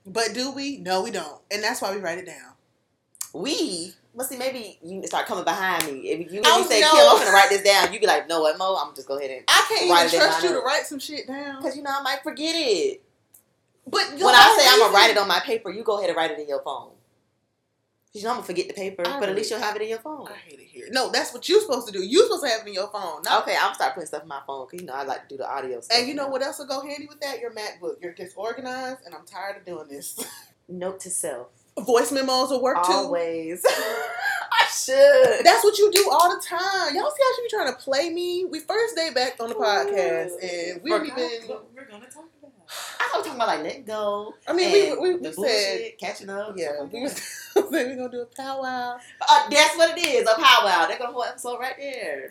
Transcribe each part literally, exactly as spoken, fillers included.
But do we? No, we don't. And that's why we write it down. We? Well, see, maybe you start coming behind me. If you, Oh, you say, no. Kim, I'm going to write this down, you be like, no, what, Mo? I'm just go ahead and I can't write even it trust in you my to write some shit down. Because, you know, I might forget it. But when I say I'm going to write it on my paper, you go ahead and write it in your phone. Because, you know, I'm going to forget the paper, I but really, at least you'll have it in your phone. I hate it here. No, that's what you're supposed to do. You're supposed to have it in your phone. Not okay, I'm going to start putting stuff in my phone because, you know, I like to do the audio stuff. And you know what else will go handy with that? Your MacBook. You're disorganized, and I'm tired of doing this. Note to self. Voice memos will work too. Always. I should. That's what you do all the time. Y'all see how she be trying to play me? We first day back on the podcast, and we don't even. What we're gonna talk about. I thought we were talking about like letting go. I mean, we we, we the said bullshit, catching up. Yeah, like we was saying we're gonna do a powwow. Uh, that's what it is. A powwow. They're gonna whole episode right there.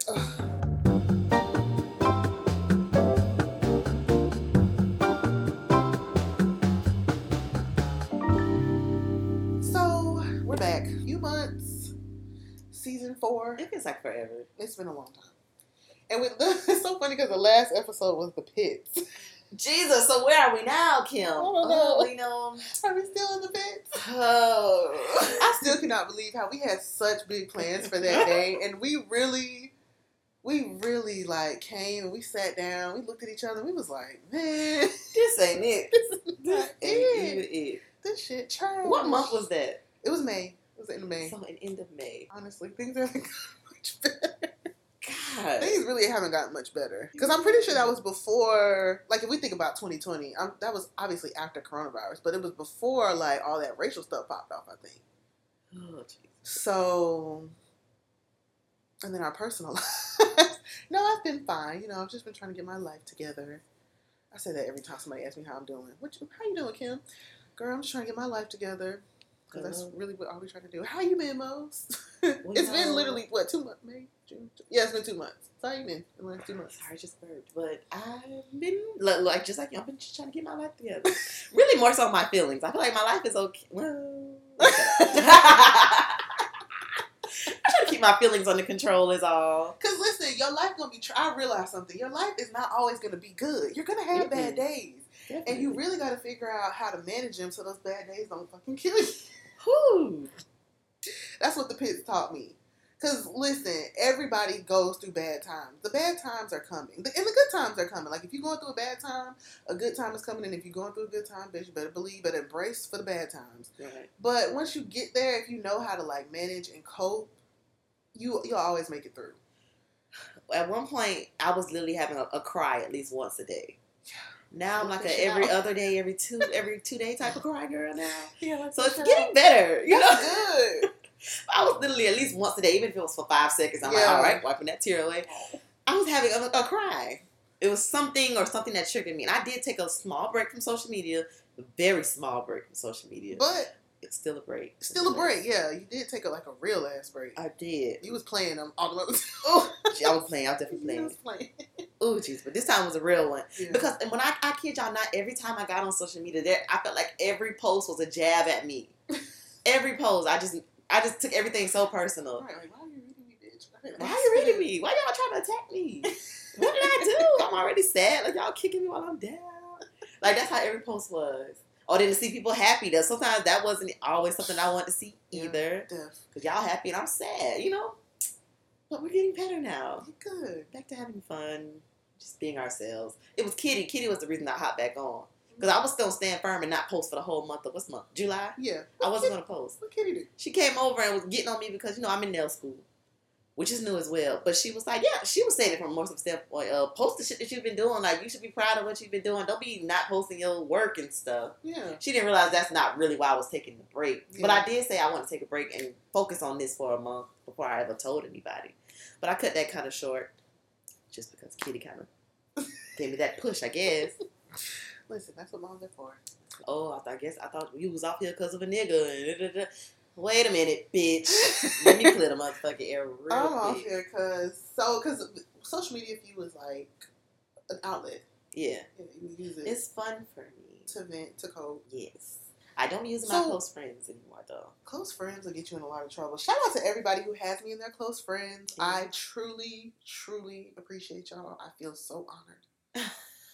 We're back. Few months. Season four. It feels like forever. It's been a long time. And with it's so funny because the last episode was the pits. Jesus, so where are we now, Kim? I don't know. Oh, you know. Are we still in the pits? Oh. I still cannot believe how we had such big plans for that day. And we really, we really like came and we sat down. We looked at each other and we was like, man. This ain't it. This is this not ain't it. even it. This shit trash. What month was that? It was May. It was the end of May. So, in end of May. Honestly, things haven't gotten much better. God. Things really haven't gotten much better. Because I'm pretty sure that was before, like, if we think about twenty twenty, um, that was obviously after coronavirus, but it was before, like, all that racial stuff popped off, I think. Oh, Jesus. So, and then our personal lives. No, I've been fine. You know, I've just been trying to get my life together. I say that every time somebody asks me how I'm doing. What you, how you doing, Kim? Girl, I'm just trying to get my life together. Because that's really what all we try to do. How you been, Mose? It's Well, been literally, what, two months? May? June? Yeah, it's been two months. So how you been in the last two months? Sorry, I just burped. But I've been, like, just like you, I've been just trying to get my life together. Really more so my feelings. I feel like my life is okay. Well, I try to keep my feelings under control is all. Because listen, your life going to be, tr- I realize something. Your life is not always going to be good. You're going to have mm-hmm. bad days. Definitely. And you really got to figure out how to manage them so those bad days don't fucking kill you. Whew. That's what the pits taught me. Because, listen, everybody goes through bad times. The bad times are coming. The, and the good times are coming. Like, if you're going through a bad time, a good time is coming. And if you're going through a good time, bitch, you better believe, better embrace for the bad times. Right. But once you get there, if you know how to, like, manage and cope, you, you'll always make it through. At one point, I was literally having a, a cry at least once a day. Now I'm like a Chill every out. other day, every two, every two day type of cry girl now. Yeah, like so it's chill getting out. better. You That's know? good. I was literally at least once a day, even if it was for five seconds. I'm Yeah. like, all right, wiping that tear away. I was having a, a cry. It was something or something that triggered me. And I did take a small break from social media, a very small break from social media. But it's still a break. Still a break, yeah. You did take a, like a real ass break. I did. You was playing them all the way. Oh, I was playing. I was definitely playing. You was playing. Oh, jeez. But this time was a real one. Yeah. Because when I, I kid y'all not, every time I got on social media, there I felt like every post was a jab at me. Every post. I just I just took everything so personal. Right, like, why are you reading me, bitch? Why are you reading me? Why y'all trying to attack me? What did I do? I'm already sad. Like, y'all kicking me while I'm down. Like, that's how every post was. Or then to see people happy. Though sometimes that wasn't always something I wanted to see either. Yeah, because y'all happy and I'm sad, you know? But we're getting better now. You're good. Back to having fun. Just being ourselves. It was Kitty. Kitty was the reason I hopped back on. Because I was still stand firm and not post for the whole month of, what's month? July? Yeah. I wasn't going to post. What Kitty do? She came over and was getting on me because, you know, I'm in nail school. Which is new as well. But she was like, yeah, she was saying it from more some standpoint. Uh, post the shit that you've been doing. Like, you should be proud of what you've been doing. Don't be not posting your work and stuff. Yeah. She didn't realize that's not really why I was taking the break. Yeah. But I did say I want to take a break and focus on this for a month before I ever told anybody. But I cut that kind of short just because Kitty kind of gave me that push, I guess. Listen, that's what moms are for. Oh, I, th- I guess I thought you was off here because of a nigga. Da, da, da. Wait a minute, bitch. Let me clear the motherfucking air real I'm quick. off here because so because social media for you is like an outlet. Yeah. Yeah, you use it. It's fun for me. To vent, to cope. Yes. I don't use So, my close friends anymore, though. Close friends will get you in a lot of trouble. Shout out to everybody who has me in their close friends. Yeah. I truly, truly appreciate y'all. I feel so honored.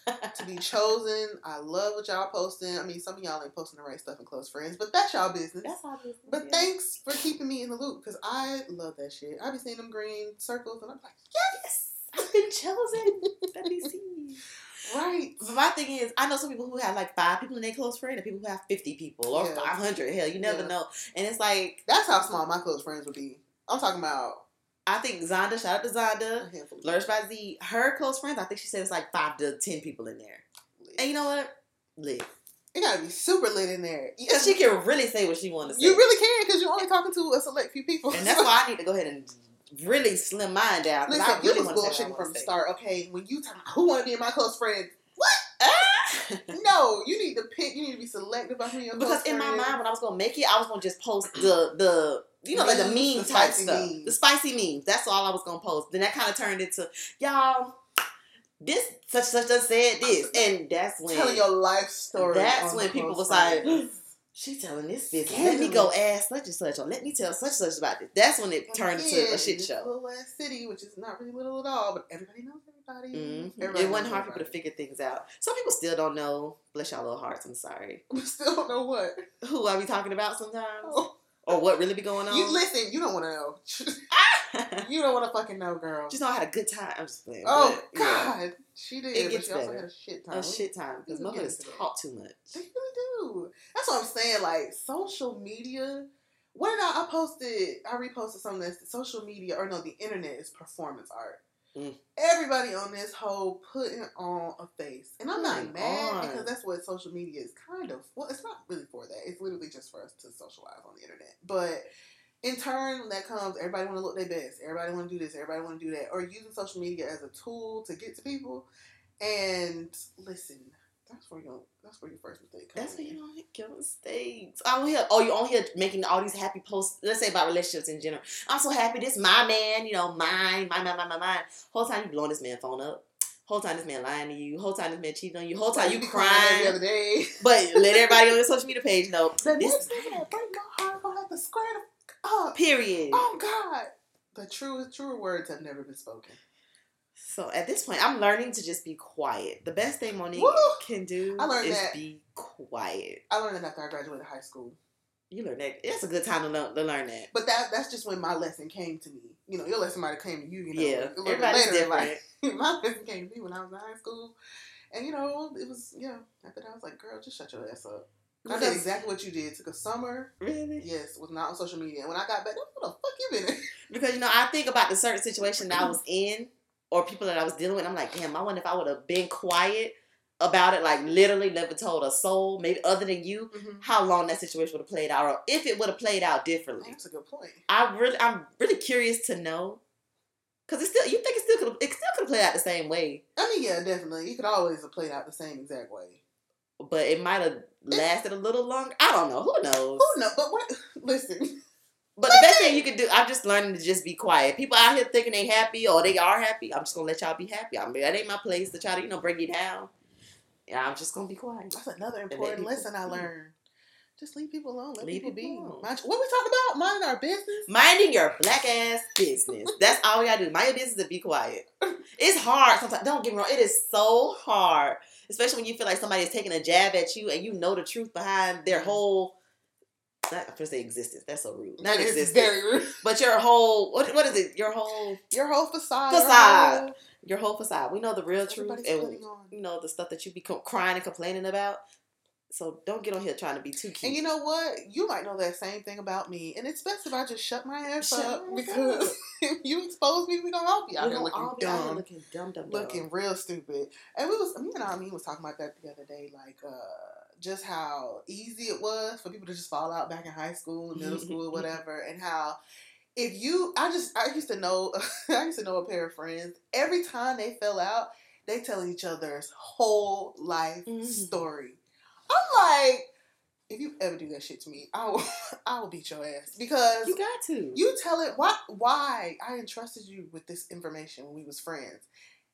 to be chosen. I love what y'all posting. I mean, some of y'all ain't posting the right stuff in close friends, but that's y'all business. That's our business. But yeah. thanks for keeping me in the loop because I love that shit. I be seeing them green circles and I'm like, yes, I've been chosen. Let me see. Right. But my thing is, I know some people who have like five people in their close friend and people who have fifty people or Yeah. five hundred. Hell, you never Yeah. know. And it's like... That's how small my close friends would be. I'm talking about... I think Zonda, shout out to Zonda, a handful of Flourish by Z, her close friends, I think she said it's like five to ten people in there. lit. And you know what? Lit. It gotta be super lit in there. Because she can really say what she wants to say. You really can because you're only talking to a select few people. And that's why I need to go ahead and really slim mine down. Listen, I really you was want to say bullshitting what I from wanna the say. start. Okay, when you talk, who want to be in my close friends? Ah! No, you need to pick. You need to be selective about who your close Because in my friends. mind, when I was going to make it, I was going to just post the, the you know, like the Memes, meme the type spicy stuff. memes. The spicy memes. That's all I was going to post. Then that kind of turned into, y'all, this such such such said this. And that's when... telling your life story. That's on when the people close was like, friends. she telling this business. Let me go ask such and such, or let me tell such and such about this. That's when it turned Again, into a in shit this show. little ass city, which is not really little at all, but everybody knows everybody. Mm-hmm. Everybody It wasn't knows hard for people to everybody. figure things out. Some people still don't know. Bless y'all little hearts. I'm sorry. We still don't know what. Who I be talking about sometimes, Oh. or what really be going on. You listen. You don't want to know. You don't want to fucking know, girl. Just know I had a good time. I'm just playing. Oh but, yeah, God, she did. It but gets she also better. had a shit time. a shit time because We can get motherfuckers into that. talk too much. They really do. That's what I'm saying. Like social media. What did I? I posted. I reposted something that's social media, or no, the internet is performance art. Mm. Everybody on this whole putting on a face, and I'm not Putting mad on. because that's what social media is kind of. Well, it's not really for that. It's literally just for us to socialize on the internet. But in turn, when that comes, everybody want to look their best. Everybody want to do this. Everybody want to do that, or using social media as a tool to get to people. And listen, that's where your that's where your first mistake comes. That's where in. you don't make your mistakes. I'm here. Oh, you on here making all these happy posts. Let's say about relationships in general. I'm so happy. This my man. You know, mine, mine, mine, mine, mine, mine. Whole time you blowing this man phone up. Whole time this man lying to you. Whole time this man cheating on you. Whole time you be crying. every other day. But let everybody on your social media page know. The This next thing that break my heart, gonna have to square the up. period. Oh God, the true truer words have never been spoken. So at this point, I'm learning to just be quiet. The best thing Monique Woo! can do I learned is that. be quiet. I learned that after I graduated high school. You learn that. It's a good time to learn, to learn that. But that that's just when my lesson came to me. You know, your lesson might have came to you. You know, Yeah, a little bit everybody's later in different. life. My lesson came to me when I was in high school, and you know, it was yeah. After that, I was like, girl, just shut your ass up. I did Because- exactly what you did. Took a summer. Really? Yes, was not on social media. And when I got back, what the fuck you been in? Because, you know, I think about the certain situation that I was in or people that I was dealing with. I'm like, damn, I wonder if I would have been quiet about it, like literally never told a soul, maybe other than you, Mm-hmm. how long that situation would have played out or if it would have played out differently. That's a good point. I really, I'm really curious to know. Because it's still, you think it still could it still could have played out the same way, I mean, yeah, definitely. You could always have played out the same exact way. but it might have lasted a little longer. I don't know. Who knows? Who knows? But what? Listen. But the best thing you can do, I'm just learning to just be quiet. People out here thinking they happy or they are happy. I'm just gonna let y'all be happy. I mean, that ain't my place to try to, you know, bring you down. Yeah, I'm just gonna be quiet. That's another let important people lesson I be. learned. Just leave people alone. Let Leave people be. people alone. Mind, what we talking about? Minding our business. Minding your black ass business. That's all we gotta do. Mind your business and be quiet. It's hard sometimes. Don't get me wrong. It is so hard, especially when you feel like somebody is taking a jab at you and you know the truth behind their whole. Not, I'm gonna say existence. That's so rude. Not It's existence, very rude. but your whole. What what is it? Your whole. Your whole facade. Facade. Your whole, Your whole facade. We know the real truth everybody's and putting on. you know the stuff that you be co- crying and complaining about. So don't get on here trying to be too cute. And you know what? You might know that same thing about me. And it's best if I just shut my ass Shut up your ass because up. if you expose me, we gonna all be out we here gonna looking all be out here dumb. looking dumb, dumb, dumb. Looking real stupid. And we was me and I mean was talking about that the other day, like uh just how easy it was for people to just fall out back in high school and middle school or whatever, and how if you I just I used to know I used to know a pair of friends, every time they fell out, they tell each other's whole life Mhm. story. I'm like, if you ever do that shit to me, I will I will beat your ass. Because You got to. you tell it why why I entrusted you with this information when we was friends.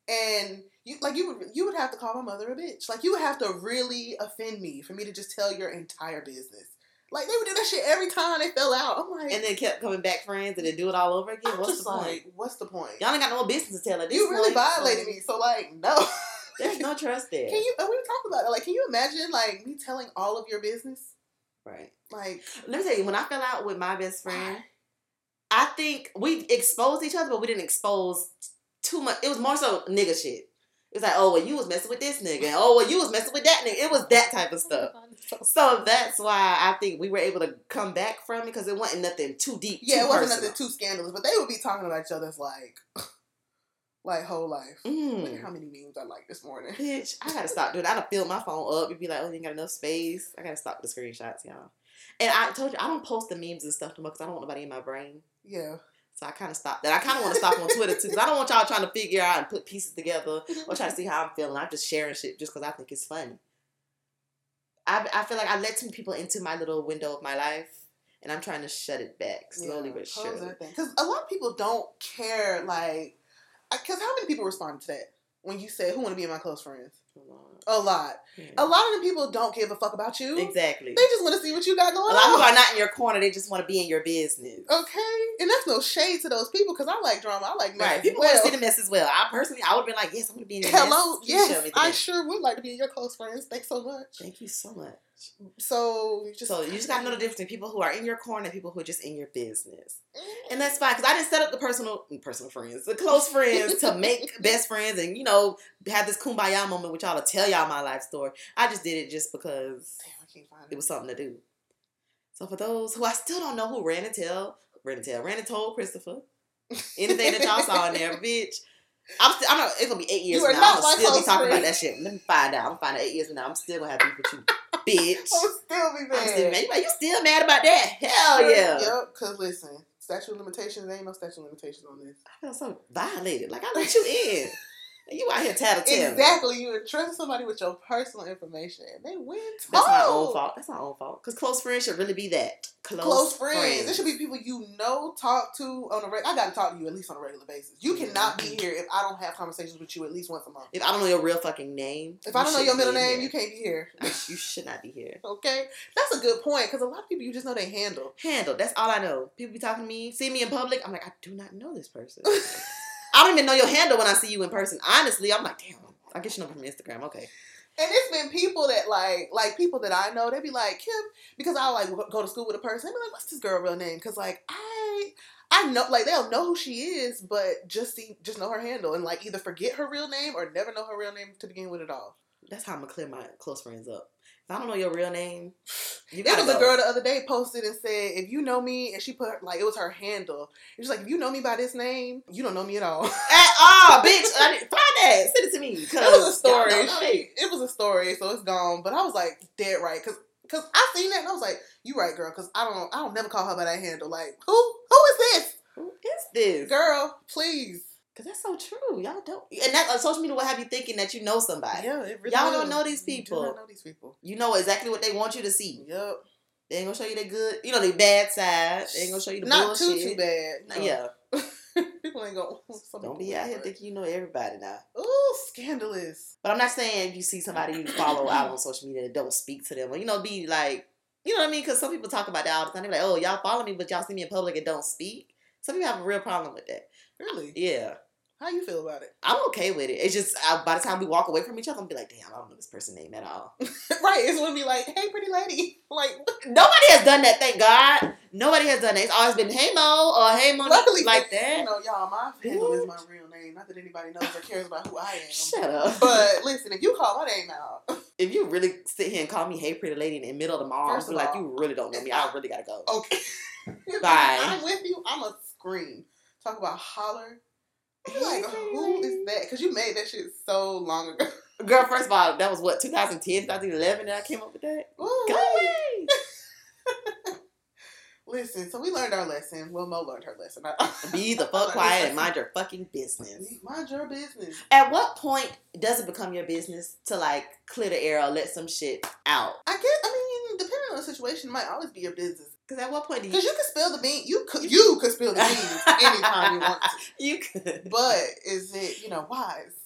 And you like you would you would have to call my mother a bitch. Like you would have to really offend me for me to just tell your entire business. Like they would do that shit every time they fell out. I'm like, and then kept coming back friends and then do it all over again. I'm What's just the point? like, what's the point? Y'all ain't got no business to tell at this You really point, violated so- me. So like, no. There's no trust there. Can you? And we talked about it. Like, can you imagine like me telling all of your business? Right. Like, let me tell you, when I fell out with my best friend, I think we exposed each other, but we didn't expose too much. It was more so nigga shit. It was like, oh, well, you was messing with this nigga. Oh, well, you was messing with that nigga. It was that type of stuff. So that's why I think we were able to come back from it, because it wasn't nothing too deep. Yeah, too it wasn't personal. nothing too scandalous, but they would be talking about each other's like, like whole life. Mm. Look at how many memes I like this morning. Bitch, I gotta stop doing that. I done filled my phone up. You'd be like, oh, you ain't got enough space. I gotta stop with the screenshots, y'all. And I told you, I don't post the memes and stuff no more because I don't want nobody in my brain. Yeah. So I kind of stopped that. I kind of want to stop on Twitter too, because I don't want y'all trying to figure out and put pieces together or try to see how I'm feeling. I'm just sharing shit just because I think it's funny. I, I feel like I let some people into my little window of my life, and I'm trying to shut it back slowly yeah, but surely. Because a lot of people don't care, like, because how many people responded to that when you said, who want to be my close friends? A lot. A lot. Yeah. A lot of them people don't give a fuck about you. Exactly. They just want to see what you got going on. A lot of people are not in your corner. They just want to be in your business. Okay. And that's no shade to those people, because I like drama. I like mess. Right. People well. want to see the mess as well. I personally, I would have been like, yes, I'm going to be in your Hello. mess. Please show Yes, me the I mess. sure would like to be your close friends. Thanks so much. Thank you so much. So you just So you just got to know the difference between people who are in your corner and people who are just in your business. And that's fine, because I didn't set up the personal personal friends, the close friends, to make best friends and, you know, have this kumbaya moment with y'all to tell y'all my life story. I just did it just because Damn, I can't find it. it was something to do. So for those who I still don't know who ran and tell, ran and tell, ran and told Christopher anything that y'all saw in there, bitch. I'm still, I know it's gonna be eight years You from are now. not I'm my gonna still be close talking friend. about that shit. Let me find out. I'm gonna find out eight years from now. I'm still gonna have beef with you, bitch. I would still be mad. I'm still mad. You, like, you still mad about that? Hell Sure, yeah. Yep, because listen, statute of limitations, there ain't no statute of limitations on this. I feel so violated. Like, I let you in. And you out here tattletale. Exactly. You entrust somebody with your personal information, and they win told. That's my own fault. That's my own fault. Because close friends should really be that. Close, Close friends. friends. It should be people you know, talk to on a regular. I got to talk to you at least on a regular basis. You cannot be here if I don't have conversations with you at least once a month. If I don't know your real fucking name. If I don't know your middle name, here. you can't be here. You should not be here. Okay? That's a good point, because a lot of people you just know they handle. Handle. That's all I know. People be talking to me, see me in public. I'm like, I do not know this person. I don't even know your handle when I see you in person. Honestly, I'm like, damn, I guess you know me from Instagram. Okay. And it's been people that like, like people that I know, they be like, Kim, because I like go to school with a person, they be like, what's this girl real name? Because like, I, I know, like they'll know who she is, but just see, just know her handle and like either forget her real name or never know her real name to begin with at all. That's how I'm gonna clear my close friends up. If I don't know your real name, you There gotta was go. a girl the other day posted and said, if you know me, and she put, like, it was her handle. It was like, if you know me by this name, you don't know me at all. At all, bitch. I didn't, find that. Send it to me. It was a story. Y'all know me. It was a story, so it's gone. But I was like, dead right. Because cause I seen that and I was like, you right, girl. Because I don't, I don't never call her by that handle. Like, who? Who is this? Who is this? Girl, please. Because that's so true. Y'all don't. And that on social media will have you thinking that you know somebody. Yeah, it really Y'all will. don't know these You people. do not know these people. You know exactly what they want you to see. Yep. They ain't gonna show you their good, you know, their bad side. They ain't gonna show you the Not bullshit. too, too bad. No. Yeah. People ain't gonna. Don't be out here thinking you know everybody now. Ooh, scandalous. But I'm not saying if you see somebody you follow out on social media that don't speak to them. Or, you know, be like, you know what I mean? Because some people talk about that all the time. They're like, oh, y'all follow me, but y'all see me in public and don't speak. Some people have a real problem with that. Really? Yeah. How you feel about it? I'm okay with it. It's just, I, by the time we walk away from each other, I'm going to be like, damn, I don't know this person's name at all. Right. It's gonna be like, hey, pretty lady. Like, Nobody has done that, thank God. Nobody has done that. It's always been, hey, Mo, or hey, Monique, luckily, like that. You know, y'all, my handle is my real name. Not that anybody knows or cares about who I am. Shut up. But listen, if you call my name out, If you really sit here and call me hey pretty lady in the middle of the mall, First I'm of like, all, you really don't know me. I really gotta go. okay. If Bye. I'm with you, I'm a scream. Talk about holler. I'm like, Hey, who is that? Because you made that shit so long ago. Girl, first of all, that was what, twenty ten, twenty eleven that I came up with that? Ooh, Go away. Listen, so we learned our lesson. Well, Mo learned her lesson. I, Be the fuck quiet and mind your fucking business. Mind your business. At what point does it become your business to like clear the air or let some shit out? I guess, I mean, depending on the situation, it might always be your business. Because at what point do you... Because you could spill the beans. You could, you could spill the beans anytime you want to. You could. But is it, you know, wise?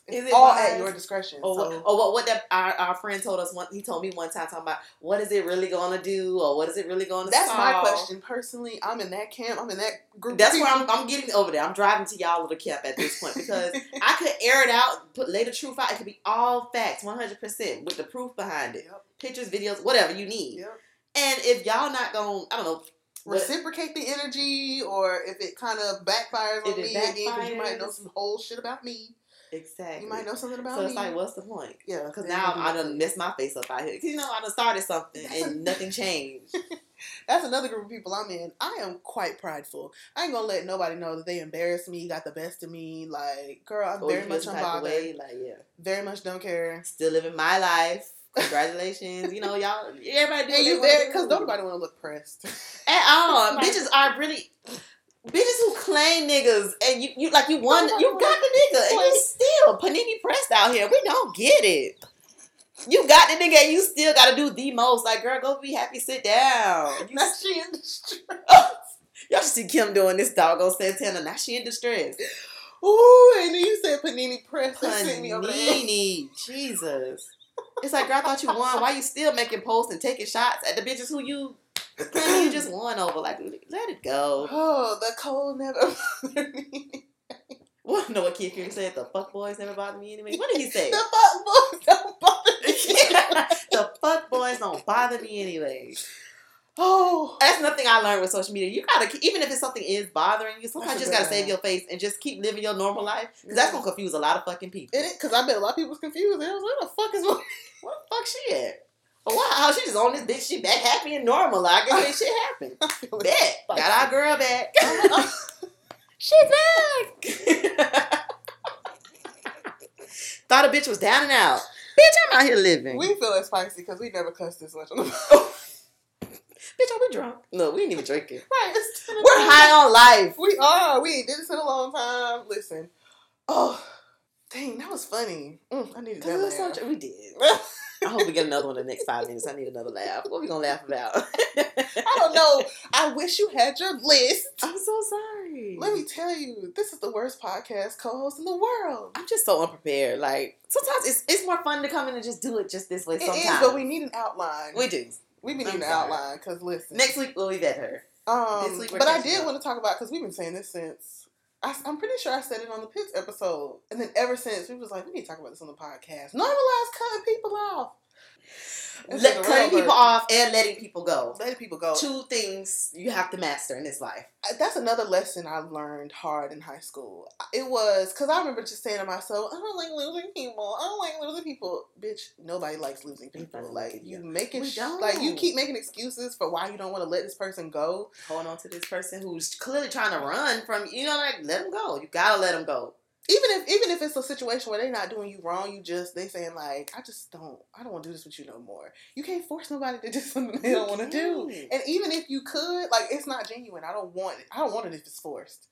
It's Is it all wise? at your discretion. Or, so. what, or what? What that our, our friend told us one. He told me one time talking about what is it really going to do, or what is it really going to? That's solve? my question. Personally, I'm in that camp. I'm in that group. That's of where people. I'm. I'm getting over there. I'm driving to y'all little camp at this point because I could air it out, put lay the truth out. It could be all facts, one hundred percent with the proof behind it, Yep. pictures, videos, whatever you need. Yep. And if y'all not going, I don't know. Reciprocate the energy, or if it kind of backfires on If it me again, because backfires. you might know some whole shit about me. Exactly. You might know something about so me. it's like, what's the point? Yeah, Because then now you do I that. done messed my face up out here. Because, you know, I done started something That's and a- nothing changed. That's another group of people I'm in. I am quite prideful. I ain't gonna let nobody know that they embarrassed me, got the best of me. Like, girl, I'm Or very you feel much some type of unbothered. way, like, yeah. Very much don't care. Still living my life. Congratulations. You know, y'all, everybody do And what you they there wanna because do. don't nobody want to look pressed. At all. Like- Bitches are really... Bitches who claim niggas and you, you like you won, Nobody you wanna got the nigga and you still panini pressed out here. We don't get it. You got the nigga and you still got to do the most. Like, girl, go be happy, sit down. You Now she in distress. Y'all should see Kim doing this doggone Santana. Now she in distress. Ooh, and then you said panini press. They sent me over there. Panini. Jesus. It's like, girl, I thought you won. Why you still making posts and taking shots at the bitches who you claim you just won over? Like, let it go. Oh, the cold never bothered me. Well, know what Kid Fury said? The fuck boys never bother me anyway. What did he say? The fuck boys don't bother me. The fuck boys don't bother me anyway. Oh, That's nothing I learned with social media. You gotta, even if it's something is bothering you, sometimes That's you a just gotta good save one. your face and just keep living your normal life. Because that's gonna confuse a lot of fucking people. it because I bet a lot of people was confused. They was like, "Where the fuck is my?" Where the fuck she at? Oh, wow, she just on this bitch. She back happy and normal. Like, I guess that shit happened. I feel it. Bet. Like- Got our girl back. She's back. Thought a bitch was down and out. Bitch, I'm out here living. We feel it spicy because we never cussed this much on the Bitch, are we drunk? No, we ain't even drinking. Right, it's ten We're high on life. We are. We ain't did this in a long time. Listen. Oh, dang, that was funny. Mm, I needed that Cause laugh. so, we did. I hope we get another one in the next five minutes. I need another laugh. What we gonna laugh about? I don't know. I wish you had your list. I'm so sorry. Let me tell you, this is the worst podcast co-host in the world. I'm just so unprepared. Like, sometimes it's it's more fun to come in and just do it just this way. It Sometimes, is, but we need an outline. we do. We be I'm needing an sorry. outline because listen. Next week we'll be better. Um, This week we're but I catching did up. want to talk about because we've been saying this since I, I'm pretty sure I said it on the Pitts episode, and then ever since we was like, we need to talk about this on the podcast. Normalize cutting people off. This is Let, a cutting real people version. off and letting people go. Letting people go. Two things you have to master in this life. That's another lesson I learned hard in high school. It was because I remember just saying to myself, I don't like losing people. I don't like losing people. Bitch, nobody likes losing people. Nobody Like likes it, you yeah. making We sh- don't. like you keep making excuses for why you don't want to let this person go. Hold on to this person who's clearly trying to run from you. Know, like let them go. You gotta let them go. Even if even if it's a situation where they're not doing you wrong, you just they saying like, I just don't I don't want to do this with you no more. You can't force nobody to do something they don't want to do. can't. And even if you could, like it's not genuine. I don't want it. I don't want it if it's forced.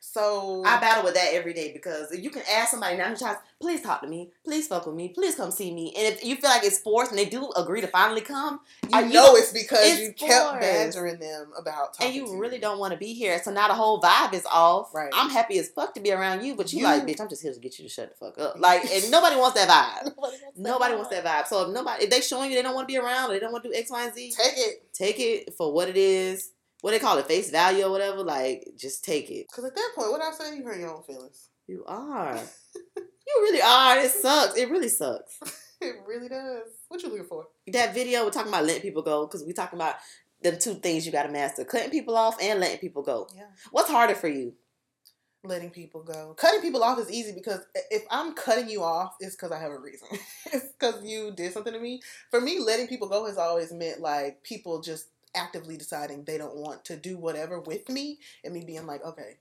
So I battle with that every day because you can ask somebody now who tries, please talk to me, please fuck with me, please come see me. And if you feel like it's forced and they do agree to finally come, you you know don't- it's because it's you kept forced. badgering them about talking and you to really don't want to be here, so now the whole vibe is off. Right. I'm happy as fuck to be around you, but you, You- like, bitch, I'm just here to get you to shut the fuck up. Like, and nobody wants that vibe. Nobody wants that. Nobody wants that vibe. So if nobody, if they showing you they don't want to be around, or they don't want to do X, Y, and Z, Take it. take it for what it is. What they call it, face value or whatever. Like, just take it. Because at that point, what I say, you hurt your own feelings. You are. You really are. It sucks. It really sucks. It really does. What you looking for? That video, we're talking about letting people go because we're talking about them two things you got to master: cutting people off and letting people go. Yeah. What's harder for you? Letting people go. Cutting people off is easy because if I'm cutting you off, it's because I have a reason. It's because you did something to me. For me, letting people go has always meant like people just actively deciding they don't want to do whatever with me and me being like, okay,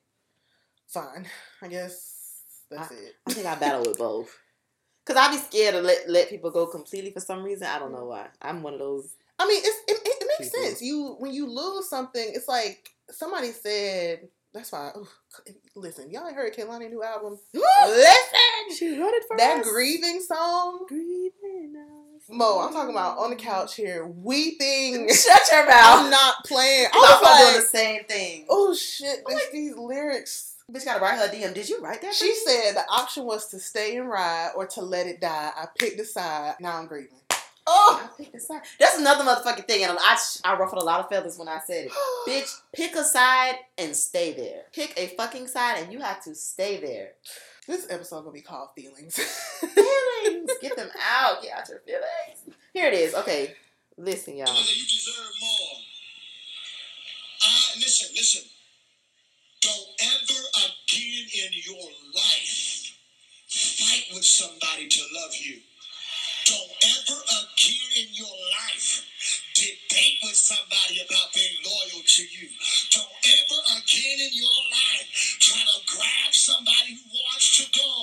fine. I guess that's it. I think I battle with both. Because I be scared to let, let people go completely for some reason. I don't know why. I'm one of those. I mean, it's, it, it, it makes People. sense. You when you lose something, it's like somebody said. That's why. Ooh, listen, y'all ain't heard Kehlani's new album. Listen, She wrote it for that us. grieving song. Grieving us. Mo, I'm talking about on the couch here, weeping. Shut your I'm mouth. not playing. I I'm was doing like, the same thing. oh shit, I'm this, like- these lyrics. Bitch gotta write her D M. Did you write that? She said the option was to stay and ride or to let it die. I picked a side. Now I'm grieving. Oh, I picked a side. That's another motherfucking thing. And I, I ruffled a lot of feathers when I said it. Bitch, pick a side and stay there. Pick a fucking side and you have to stay there. This episode gonna be called Feelings. Feelings. Get them out. Get out your feelings. Here it is. Okay. Listen, y'all. You deserve more. I, listen, listen. Don't ever again in your life fight with somebody to love you. Don't ever again in your life debate with somebody about being loyal to you. Don't ever again in your life try to grab somebody who wants to go.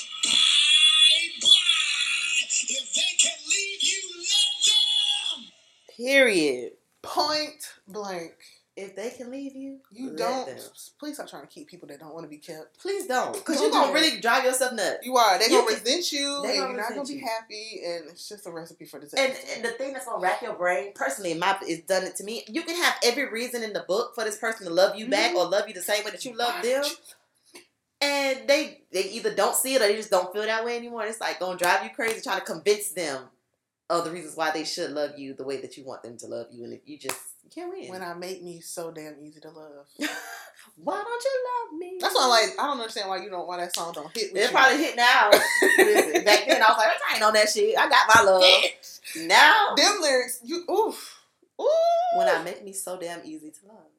Bye-bye. If they can leave you, let them. Period. Point blank. If they can leave you, you let don't. them. Please stop trying to keep people that don't want to be kept. Please don't, because Don't you're gonna do really drive yourself nuts. You are. They're You gonna can- resent you, they and gonna you're not resent gonna be you. happy, and it's just a recipe for disaster. And, and the thing that's gonna rack your brain, personally, my it's done it to me. You can have every reason in the book for this person to love you back Mhm. or love you the same way that you love Why them, would you- and they they either don't see it or they just don't feel that way anymore. It's like gonna drive you crazy trying to convince them of the reasons why they should love you the way that you want them to love you, and if you just you can't win. When I make me so damn easy to love. Why don't you love me? That's why I'm like, I don't understand why you don't, why that song don't hit with It you. probably hit now. Listen, back then I was like, I ain't on that shit. I got my love. Now, Them lyrics, you, oof. Ooh. when I make me so damn easy to love.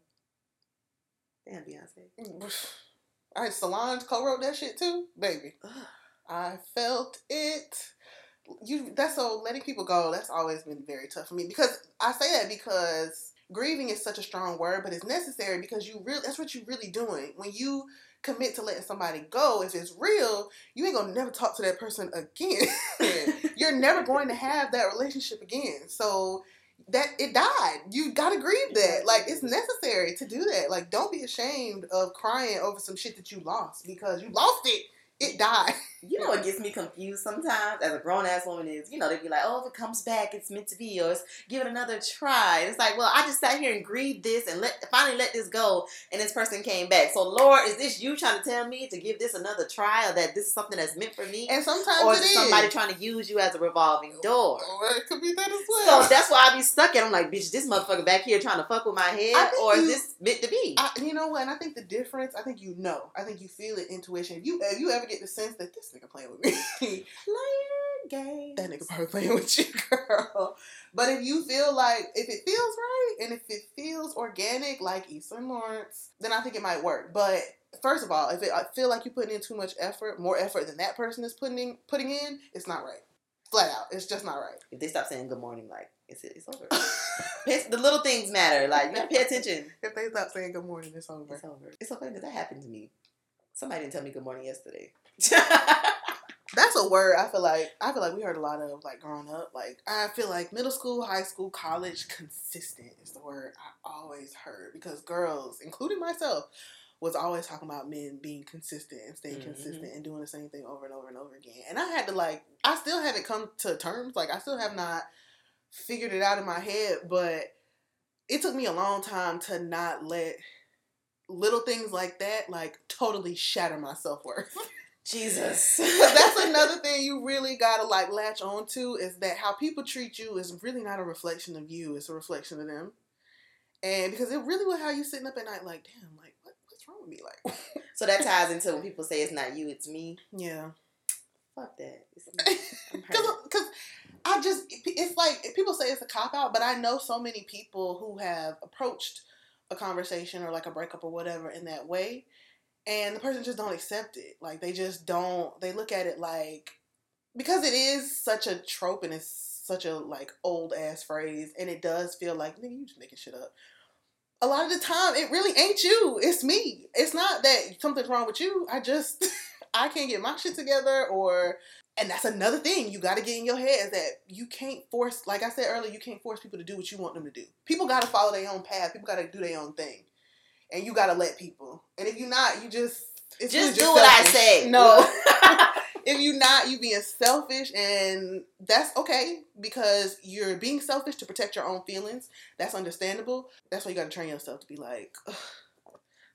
Damn, Beyonce. I Solange co-wrote that shit too, baby. Ugh. I felt it. You. That's so letting people go. That's always been very tough for me because I say that because grieving is such a strong word, but it's necessary because you really. That's what you're really doing when you commit to letting somebody go. If it's real, you ain't gonna never talk to that person again. You're never going to have that relationship again. So that it died. You gotta grieve that. Like it's necessary to do that. Like don't be ashamed of crying over some shit that you lost because you lost it. It died. You know what gets me confused sometimes as a grown ass woman is, you know, they be like, oh, if it comes back, it's meant to be yours. Give it another try. And it's like, well, I just sat here and grieved this and let finally let this go, and this person came back. So, Lord, is this you trying to tell me to give this another try, or that this is something that's meant for me? And sometimes or it is it is. somebody trying to use you as a revolving door? Or it could be that as well. So that's why I be stuck at. I'm like, bitch, this motherfucker back here trying to fuck with my I head, think or is you- this meant to be? I, you know what? And I think the difference, I think you know. I think you feel it, intuition. If you if you ever get the sense that this nigga playing with me, Player game. that nigga probably playing with you, girl. But if you feel like, if it feels right, and if it feels organic, like Issa and Lawrence, then I think it might work. But first of all, if it, I feel like you're putting in too much effort, more effort than that person is putting in, putting in, it's not right. Flat out, it's just not right. If they stop saying good morning, like, it's, it's over. Pay- the little things matter. Like, you gotta pay attention. If they stop saying good morning, it's over. It's over. It's okay because that happened to me. Somebody didn't tell me good morning yesterday. That's a word I feel like I feel like we heard a lot of like growing up. Like I feel like middle school, high school, college, consistent is the word I always heard because girls, including myself, was always talking about men being consistent and staying Mhm. consistent and doing the same thing over and over and over again. And I had to like I still haven't come to terms. Like I still have not figured it out in my head, but it took me a long time to not let little things like that like totally shatter my self-worth. Jesus. Because that's another thing you really gotta like latch on to is that how people treat you is really not a reflection of you, it's a reflection of them. And because it really was how you sitting up at night like, damn, like what, what's wrong with me? Like So that ties into when people say it's not you, it's me. yeah. Fuck that. It's me. I'm hurt. Because I just, it's like, people say it's a cop-out, but I know so many people who have approached a conversation or like a breakup or whatever in that way, and the person just don't accept it. Like, they just don't, they look at it like, because it is such a trope and it's such a, like, old-ass phrase, and it does feel like, nigga, you just making shit up. A lot of the time, it really ain't you. It's me. It's not that something's wrong with you. I just, I can't get my shit together or... And that's another thing you got to get in your head is that you can't force, like I said earlier, you can't force people to do what you want them to do. People got to follow their own path. People got to do their own thing. And you got to let people. And if you're not, you just... It's Just really do what I selfish. say. No. If you're not, you being selfish, and that's okay because you're being selfish to protect your own feelings. That's understandable. That's why you got to train yourself to be like, ugh.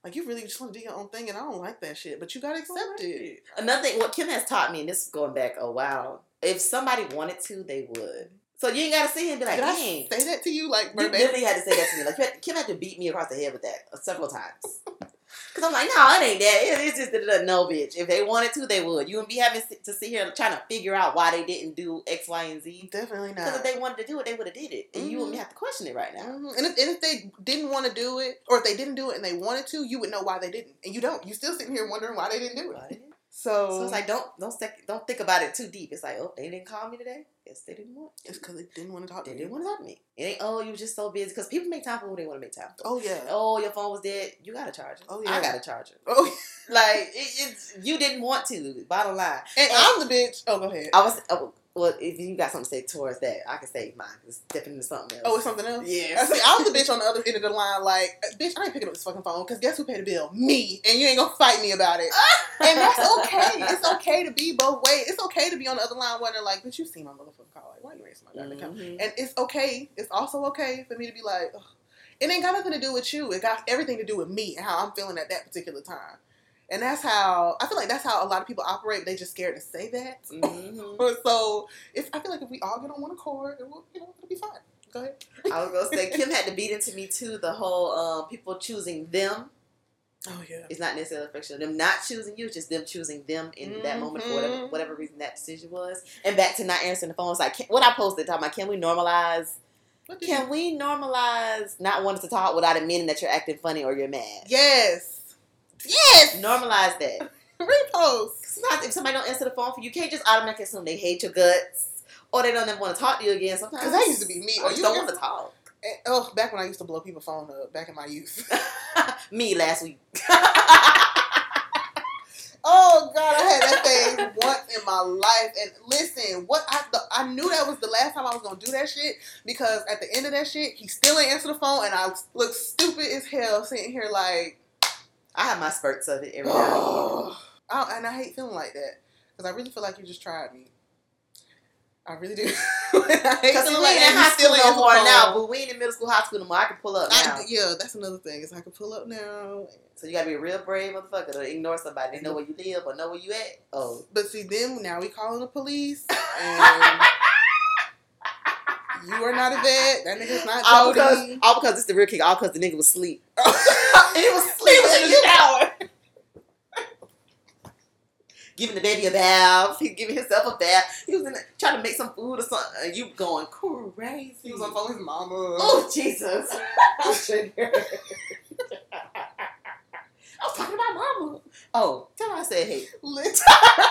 Like, you really just want to do your own thing, and I don't like that shit. But you gotta accept it. Another thing, what Kim has taught me, and this is going back a while, if somebody wanted to, they would. So you ain't gotta sit here and be like, Did dang. I say that to you? Like, You verbatim? literally had to say that to me. Like, you had- Kim had to beat me across the head with that uh, several times. Because I'm like, no, it ain't that. It, it's just that, no, bitch. If they wanted to, they would. You wouldn't be having to sit here trying to figure out why they didn't do X, Y, and Z. Definitely Because not. if they wanted to do it, they would have did it. And Mm-hmm. you wouldn't have to question it right now. Mm-hmm. And, if, and if they didn't want to do it, or if they didn't do it and they wanted to, you would know why they didn't. And you don't. You still sitting here wondering why they didn't do it. Right? So, So it's like, don't don't sec- don't think about it too deep. It's like, oh, they didn't call me today. Guess they didn't want. it's because they didn't want to talk They to didn't you. want to talk to me. It ain't, oh, you were just so busy. Because people make time for who they want to make time for. Oh, yeah. Oh, your phone was dead. You got a charger. Oh, yeah. I got a charger. Oh, Like, it, it's, you didn't want to. Bottom line. and I'm the bitch. Oh, go ahead. I was, oh, well, if you got something to say towards that, I can say mine. It's stepping into something else. Oh, it's something else? Yeah. I see, I'm the bitch on the other end of the line, like, bitch, I ain't picking up this fucking phone, because guess who paid the bill? Me. And you ain't gonna fight me about it. And that's okay. It's okay to be both ways. It's okay to be on the other line wondering, like, bitch, you see my motherfucking call. Like, why you raising my goddamn account? Mhm. And it's okay. It's also okay for me to be like, ugh. It ain't got nothing to do with you. It got everything to do with me and how I'm feeling at that particular time. And that's how, I feel like that's how a lot of people operate, but they just scared to say that. Mhm. So, if I feel like if we all get on one accord, it will, you know, it'll be fine. Go ahead. I was going to say, Kim had to beat into me, too, the whole um, people choosing them. Oh, yeah. It's not necessarily a reflection of them not choosing you, it's just them choosing them in that moment for whatever, Mhm. whatever reason that decision was. And back to not answering the phone, it's like, can, what I posted talking about, can we normalize, What did can you- we normalize not wanting to talk without admitting that you're acting funny or you're mad? Yes. Yes. Normalize that. Repost. Sometimes if somebody don't answer the phone for you, you can't just automatically assume they hate your guts or they don't ever want to talk to you again. Sometimes Because that used to be me. or Or you you don't don't want to talk. And, oh, back when I used to blow people's phone up, back in my youth. Me last week. Oh God, I had that thing once in my life. And listen, what I the, I knew that was the last time I was gonna do that shit, because at the end of that shit, he still ain't answer the phone, and I look stupid as hell sitting here like. I have my spurts of it every now and again. Oh, I, and I hate feeling like that, because I really feel like you just tried me. I really do. I hate Because feeling we ain't in you high still school ain't no answer the more phone. now, but we ain't in middle school, high school no more. I can pull up now. I, yeah, that's another thing. Is I can pull up now. So you gotta be a real brave motherfucker to ignore somebody. They know where you live or know where you at. Oh. But see, then now we calling the police, and you are not a vet. That nigga's not All because, Jody. all because it's the real kick. All because the nigga was asleep. he was asleep He was in the shower. Giving the baby a bath. He's giving himself a bath. He was in the, trying to make some food or something. And you going crazy. He was on the phone with his mama. Oh, Jesus. I was talking about mama. Oh, tell her I said hey. Lit-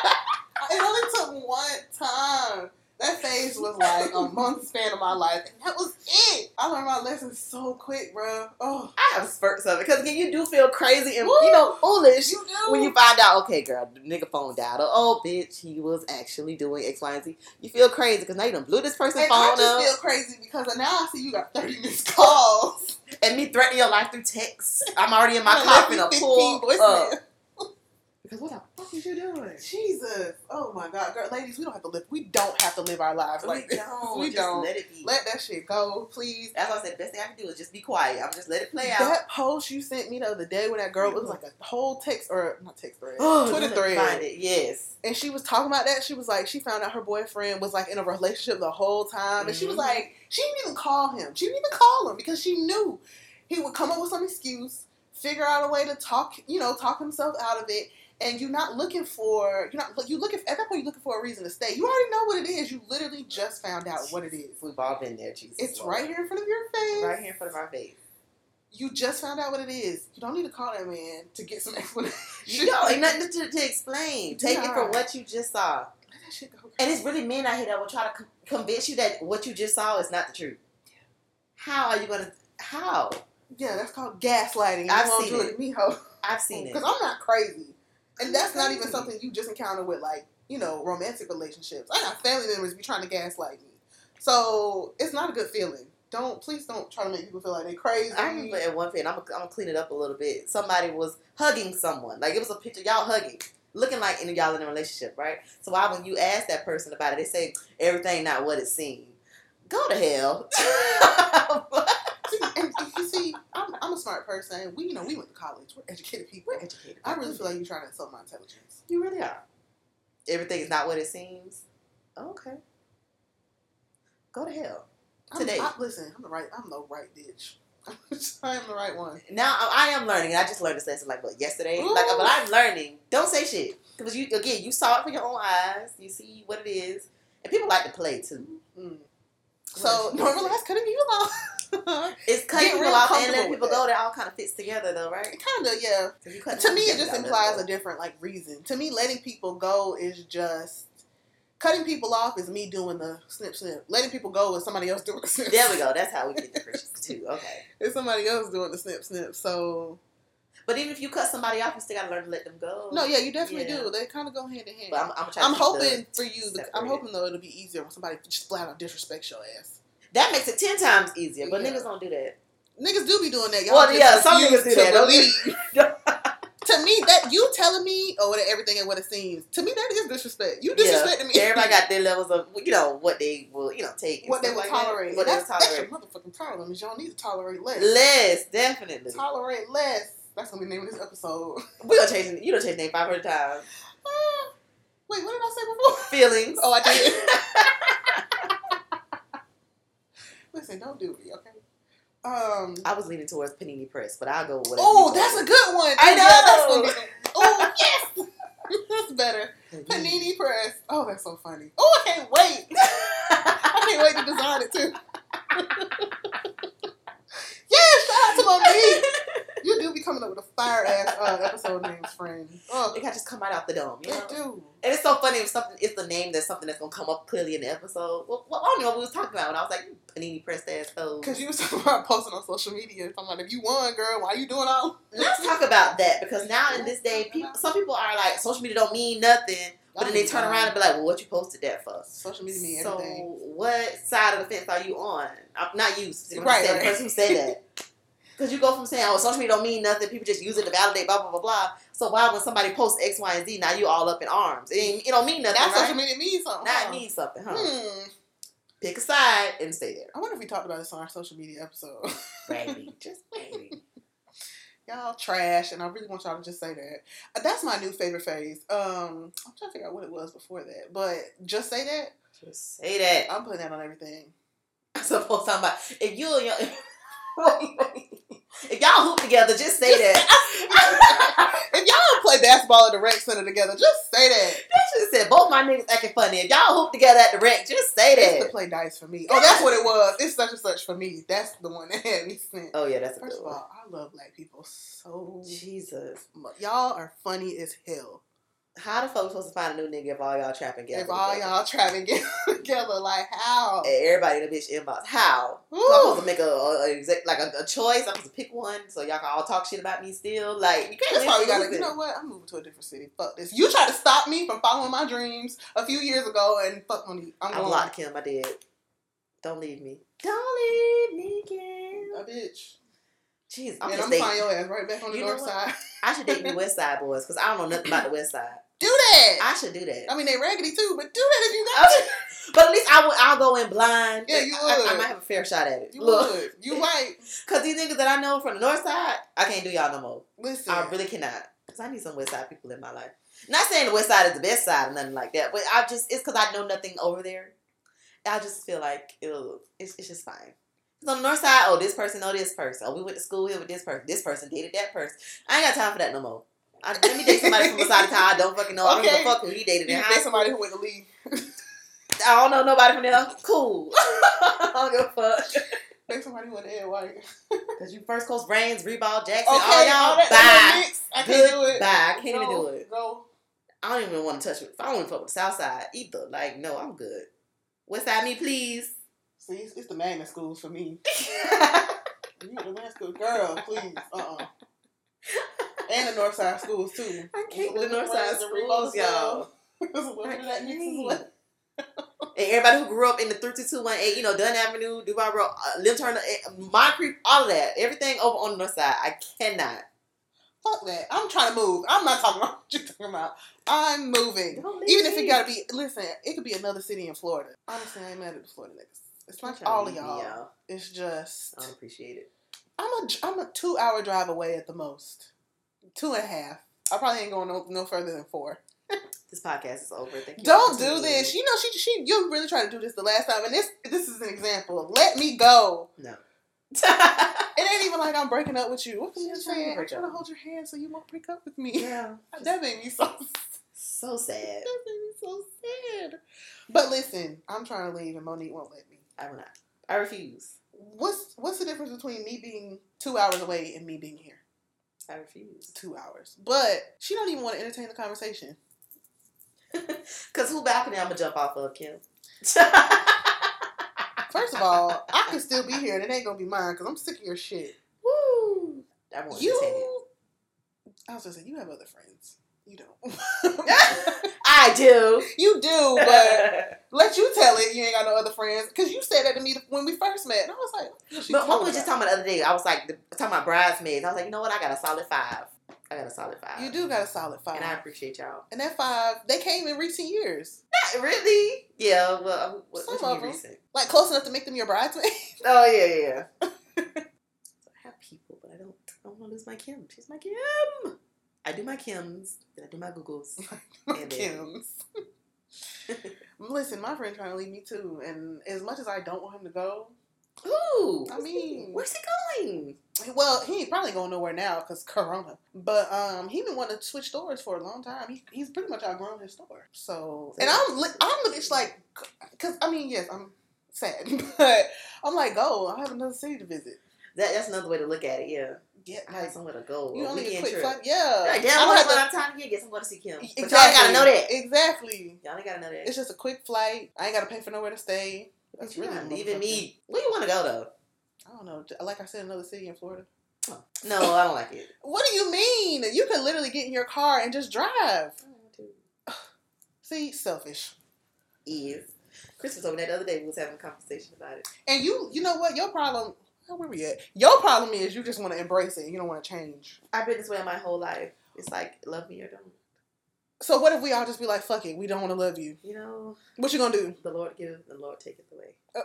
it only took one time. That phase was like a month span of my life, and that was it. I learned my lessons so quick, bro. Oh, I have spurts of it. Because again, you do feel crazy and, Woo. you know, foolish. you do. When you find out, okay, girl, the nigga phone died. Or, oh, bitch, he was actually doing X, Y, and Z. You feel crazy because now you done blew this person's and I phone just up. feel crazy because now I see you got thirty missed calls. And me threatening your life through text. I'm already in my I done car left in you a fifteen pool. voicemails. Uh, because what the fuck is you doing? Jesus. Oh my God. Girl, ladies, we don't have to live. We don't have to live our lives We like this. don't. We Just don't. let it be. Let that shit go, please. That's why I said the best thing I can do is just be quiet. I'm just let it play out. That post you sent me the other day when that girl, it was like a whole text, or not text thread, Oh, Twitter let me thread. Find it. Yes. And she was talking about that. She was like, she found out her boyfriend was like in a relationship the whole time. And she was Mhm. like, she didn't even call him. She didn't even call him because she knew he would come up with some excuse, figure out a way to talk, you know, talk himself out of it. And you're not looking for, you're not, you looking, at that point, you're looking for a reason to stay. You already know what it is. You literally just found out what it is. We've all been there, Jesus. It's Lord. right here in front of your face. Right here in front of our face. You just found out what it is. You don't need to call that man to get some explanation. You know, ain't nothing to, to explain. Take it Nah. for what you just saw. Let that shit go. And it's really men out here that will try to con- convince you that what you just saw is not the truth. How are you going to, how? Yeah, that's called gaslighting. You I've won't seen do it. it to me, ho. I've seen it. Because I'm not crazy. And I'm that's not crazy. even something you just encounter with, like, you know, romantic relationships. I got family members be trying to gaslight me. So, it's not a good feeling. Don't, please don't try to make people feel like they crazy. I remember at one point, I'm going to clean it up a little bit. Somebody was hugging someone. Like, it was a picture, y'all hugging. Looking like in y'all in a relationship, right? So why when you ask that person about it, they say, everything not what it seemed. Go to hell. See, and you see, I'm, I'm a smart person. We, you know, we went to college. We're educated people. We're educated. I really feel like you're trying to insult my intelligence. You really are. Everything is not what it seems. Okay. Go to hell. Today. I'm, I, listen, I'm the right. I'm the right bitch. I am the right one. Now I am learning. I just learned this lesson like what yesterday. Ooh. Like, but I'm learning. Don't say shit because you again you saw it with your own eyes. You see what it is, and people like to play too. Mm. So normalize cutting people off. It's cutting Get people real off and comfortable letting people with go. that. That all kind of fits together though, right? Kind of, yeah. You cut To me, it together, just gotta let implies go. a different like reason. To me, letting people go is just cutting people off is me doing the snip snip. Letting people go is somebody else doing the snip. There we go. That's how we get the Christians too. Okay. It's somebody else doing the snip snip. So But even if you cut somebody off, you still gotta learn to let them go. no, yeah, you definitely Yeah. do. They kind of go hand in hand. But I'm, I'm, I'm hoping for you. The, I'm separated. hoping though it'll be easier when somebody just flat out disrespects your ass. That makes it ten times easier. But Yeah. niggas don't do that. Niggas do be doing that. Y'all Well, just yeah, some refuse niggas do to that, don't believe. To me, that you telling me, oh, that everything ain't what it seems. To me, that is disrespect. You disrespecting me. Everybody got their levels of, you know, what they will, you know, take. and what they stuff will like that. tolerate. What they will that's, that's your tolerate. motherfucking problem. Is y'all need to tolerate less. Less, definitely. Tolerate less. That's gonna be the name of this episode. We gonna change it. You don't change the name five hundred times. Uh, wait, what did I say before? Feelings. Oh, I did. Listen, don't do me, okay? Um. I was leaning towards Panini Press, but I'll go with whatever. Oh, you that's go a good one. I Yeah, know. that's gonna be. Oh yes, that's better. with. Panini Press. Oh, that's so funny. Oh, I can't wait. I can't wait to design it too. Yes, shout out to Monique. You do be coming up with a fire ass uh, episode names, friend. Oh, It got to just come right out the dome, you they know? do. And it's so funny if something, it's the name that's something that's gonna come up clearly in the episode. Well, well, I don't know what we was talking about when I was like, Panini Press ass hoes. Because you was talking about posting on social media. Talking about if you won, girl, why you doing all? Let's talk about that because now in this day, people, some people are like, social media don't mean nothing, but then they turn around and be like, well, what you posted that for? Social media mean So, everything. what side of the fence are you on? I'm not you, specifically, Right, right, right. the person who said that. Because you go from saying, oh, social media don't mean nothing, people just use it to validate, blah, blah, blah, blah. So why when somebody posts X, Y, and Z, now you all up in arms? It, ain't, it don't mean nothing, That right? social media means something. Now huh? it means something, huh? Hmm. Pick a side and stay there. I wonder if we talked about this on our social media episode. Baby, just baby. Y'all trash, and I really want y'all to just say that. Uh, That's my new favorite phase. Um, I'm trying to figure out what it was before that, but just say that. Just say that. I'm putting that on everything. I'm supposed to talk about, if you and your, if y'all hoop together, just say that. If y'all play basketball at the rec center together, just say that. That shit said both my niggas acting funny. If y'all hoop together at the rec, just say It's to that. play dice for me. Oh, that's what it was. It's such and such for me. That's the one that had me sent. Oh yeah, that's a First good of one. all, I love black people so Jesus. much. Y'all are funny as hell. How the fuck supposed to find a new nigga if all y'all trapping together? If all y'all trapping get together, like how? And everybody in the bitch inbox. How? So I'm Ooh. supposed to make a, a, a exec- like a, a choice. I'm supposed to pick one so y'all can all talk shit about me still. Like you can't. That's why we gotta. lose You it. know what? I'm moving to a different city. Fuck this. You tried to stop me from following my dreams a few years ago, and fuck on you. I'm I going. blocked Kim. I did. Don't leave me. Don't leave me, Kim. A bitch. Jeez, I'm And just I'm gonna dating. find your ass right back on the You know north what? side. I should date the West Side boys because I don't know nothing about the West Side. Do that. I should do that. I mean, they raggedy too, but do that if you got to. But at least I would. I'll go in blind. Yeah, you I, would. I might have a fair shot at it. You Look, would. You right. because these niggas that I know from the North Side, I can't do y'all no more. Listen. I really cannot. Because I need some West Side people in my life. Not saying the West Side is the best side or nothing like that, but I just, it's because I know nothing over there. I just feel like it'll, it's, it's just fine. Because on the North Side, oh, this person know this person. Oh, we went to school here with this person. This person dated that person. I ain't got time for that no more. I, let me date somebody from a side of town I don't fucking know. I don't give Okay. a fuck who he dated in You high date school. somebody who went to leave. I don't know nobody from there. Cool. I don't give a fuck. Date somebody who went to Ed White. Because you First Coast Brains, Reball, Jackson, Okay, all y'all, all that, bye. that mix, I can't Good do it. bye. I can't even Go, do it. Go. I don't even want to touch it. I don't even fuck with the South Side either. Like, no, I'm good. West Side me, please. See, it's, it's the magnet schools for me. You the magnet school, girl, please. Uh uh And the North Side schools too. I can't There's do the a North little Side bit of schools, y'all. There's a little bit of that mix as I well. And everybody who grew up in the three two two one eight, you know, Dunn Avenue, Duval Road, uh, Lim Turner, uh, Mine Creek, all of that. Everything over on the North Side. I cannot. Fuck that. I'm trying to move. I'm not talking about what you're talking about. I'm moving. Don't leave Even if me. it gotta be, listen, it could be another city in Florida. Honestly, I ain't mad at the Florida niggas. It's Don't like try to all of leave me, y'all. It's just, I don't appreciate it. I'm a I'm a two hour drive away at the most, two and a half. I probably ain't going no, no further than four. This podcast is over. Thank you. Don't do this. You know she she you really tried to do this the last time, and this this is an example. Let me go. No. It ain't even like I'm breaking up with you. What can you She's trying to say? I'm break trying up. to hold your hand so you won't break up with me. Yeah. That made me so So sad. that made me so sad. But listen, I'm trying to leave, and Monique won't let me. I will not. I refuse. What's what's the difference between me being two hours away and me being here? I refuse. Two hours. But she don't even want to entertain the conversation. Because who balcony I'm going to jump off of, Kim? First of all, I can still be here, and it ain't gonna be mine because I'm sick of your shit. Woo! I won't You, entertain it. I was gonna say you have other friends. You don't. I do. You do, but let you tell it. You ain't got no other friends because you said that to me when we first met, and I was like, what she But talking what we was just about? talking about the other day, I was like, the, talking about bridesmaids. I was like, you know what? I got a solid five. I got a solid five. You do got a solid five, And I appreciate y'all. and that five they came in recent years, Not really. Yeah, well, what, Some what you of mean them. recent? like close enough to make them your bridesmaids. Oh, yeah, yeah, yeah. So I have people, but I don't, I don't want to lose my Kim. She's my Kim. I do my Kims, then I do my Googles. And then- Kim's. Listen, my friend's trying to leave me too, and as much as I don't want him to go, Ooh. I mean- where's he going? well, he ain't probably going nowhere now because Corona. But um, he been wanting to switch stores for a long time. He, he's pretty much outgrown his store. So, and I'm li- I'm it's like, cause I mean, yes, I'm sad, but I'm like, go. I have another city to visit. That, that's another way to look at it, yeah. Yeah, I had somewhere to go. you a only need a weekend quick trip. flight. Yeah, Like, I damn, don't what, have what to- I'm trying to get? Guess I'm going to see Kim. But Exactly. y'all ain't gotta know that. Exactly. Y'all ain't gotta know that. It's just a quick flight. I ain't got to pay for nowhere to stay. That's You're really not a leaving motherfucker. me. Where you want to go though? I don't know. Like I said, another city in Florida. Oh. No, I don't like it. What do you mean? You could literally get in your car and just drive. I don't want to. See, selfish. Is Chris was over there the other day. We was having a conversation about it. And you, you know what? Your problem. Where we at? Your problem is you just want to embrace it. You don't want to change. I've been this way my whole life. It's like love me or don't. So what if we all just be like, fuck it, we don't want to love you? You know, What you gonna do? the Lord giveth, the Lord taketh away. Uh.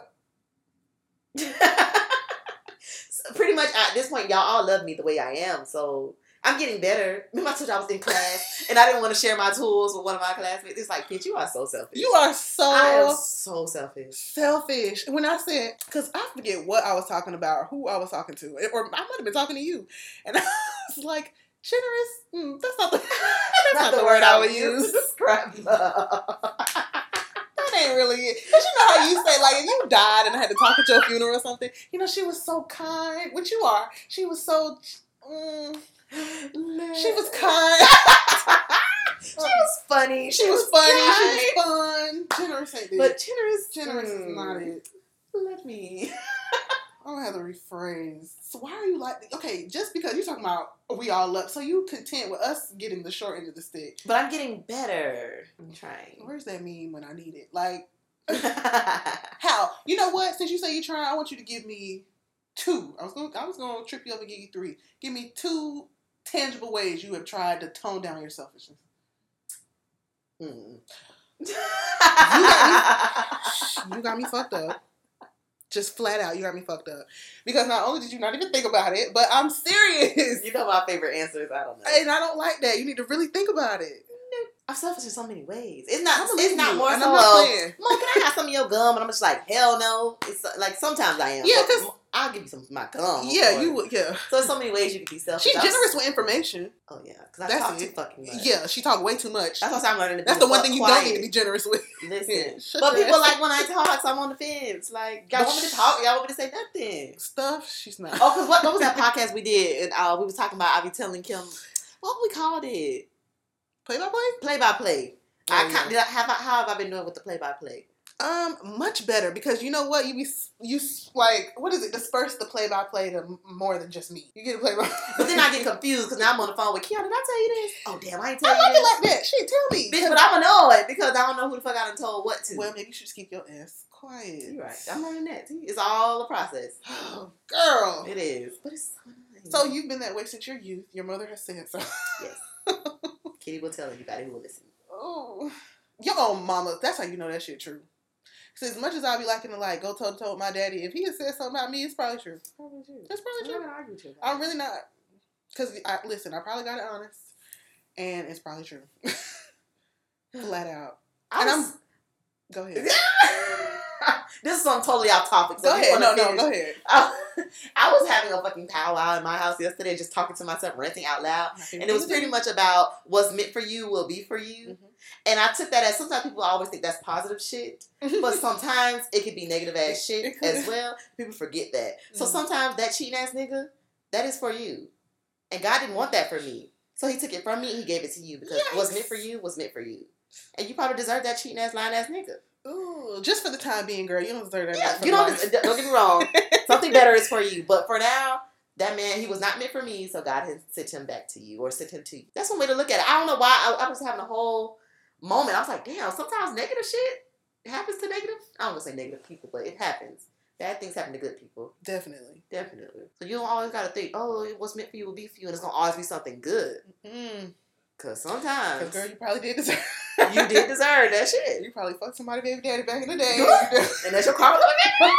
So pretty much at this point, y'all all love me the way I am. So I'm getting better. Remember I told you I was in class and I didn't want to share my tools with one of my classmates. It's like, bitch, you are so selfish. You are so I am so selfish. selfish. When I said, because I forget what I was talking about or who I was talking to, or I might have been talking to you, and I was like, generous. Mm, that's not the that's not the word I would use. Describe love. That ain't really it. But you know how you say, like, if you died and I had to talk at your funeral or something, you know, she was so kind, which you are. She was so, mm, she was kind. She was funny. She was funny. kind. She was fun. Generous ain't it. But generous, generous mm, is not it. Let me. I'm gonna have to rephrase. So why are you like, okay, just because you're talking about we all love, so you content with us getting the short end of the stick. But I'm getting better. I'm trying. Where's that mean when I need it? Like, how? You know what? Since you say you're trying, I want you to give me two. I was gonna, I was gonna trip you up and give you three. Give me two tangible ways you have tried to tone down your selfishness. Mm. You got me fucked up. Just flat out, you got me fucked up. Because not only did you not even think about it, but I'm serious. You know my favorite answer is I don't know. And I don't like that. You need to really think about it. I'm selfish in so many ways. It's not. I believe It's not you, more and so. I'm not Of, playing. Mom, can I have some of your gum? And I'm just like, hell no. It's like sometimes I am. Yeah, but 'cause- I'll give you some of my gum. Yeah, or- you would. Yeah. So there's so many ways you can be selfish. She's I'm- generous with information. Oh yeah, because I That's talk too it. fucking much. Yeah, she talk way too much. That's what I'm learning to be. That's the one fuck thing you quiet. don't need to be generous with. Listen, Yeah, shut but your people ass like when I talk, so I'm on the fence. Like, y'all want me to talk? Y'all want me to say nothing? Stuff. She's not. Oh, because what, what was that podcast we did? And uh, we was talking about, I be telling Kim, what we called it? Play by play. Play by play. Oh, I yeah. can't, did I, have I, how have I been doing with the play by play? Um, much better because you know what you be you like what is it? Disperse the play by play to more than just me. You get a play by. But then I get confused because now I'm on the phone with Kiana. Did I tell you this? Oh damn, I ain't tell I you like this. it like that. Shit, tell me. Bitch, but I'm annoyed because I don't know who the fuck I done told what to. Well, maybe you should just keep your ass quiet. You're right. I'm learning that. See? It's all a process. Oh, girl. It is. But it's so annoying. So you've been that way since your youth. Your mother has said so. Yes. Kitty will tell anybody who will listen. Oh, your own mama. That's how you know that shit true. So as much as I'll be liking to like go toe to toe with my daddy, if he had said something about me, it's probably true. Probably true. That's probably I'm true. not gonna argue with you. I'm really not. Because, I, listen, I probably got it honest. And it's probably true. Flat out. I and was, I'm... Go ahead. This is something totally off topic. So go ahead. No, finish. no, go ahead. I, I was having a fucking powwow in my house yesterday, just talking to myself, ranting out loud. And it was pretty much about what's meant for you will be for you. Mm-hmm. And I took that as, sometimes people always think that's positive shit. But sometimes it could be negative ass shit as well. People forget that. So mm-hmm. sometimes that cheating ass nigga, that is for you. And God didn't want that for me. So he took it from me and he gave it to you. Because yes. what's meant for you was meant for you. And you probably deserve that cheating ass, lying ass nigga. Ooh, just for the time being, girl, you don't deserve that. Yeah, you don't. Don't get me wrong. Something better is for you, but for now, that man, he was not meant for me. So God has sent him back to you, or sent him to you. That's one way to look at it. I don't know why. I, I was having a whole moment. I was like, damn. Sometimes negative shit happens to negative. I don't want to say negative people, but it happens. Bad things happen to good people. Definitely, definitely. So you don't always gotta think, oh, what's meant for you will be for you, and it's gonna always be something good. Mm. Cause sometimes, Cause girl, you probably did deserve. You did deserve that shit. You probably fucked somebody baby daddy back in the day. And that's your karma looking.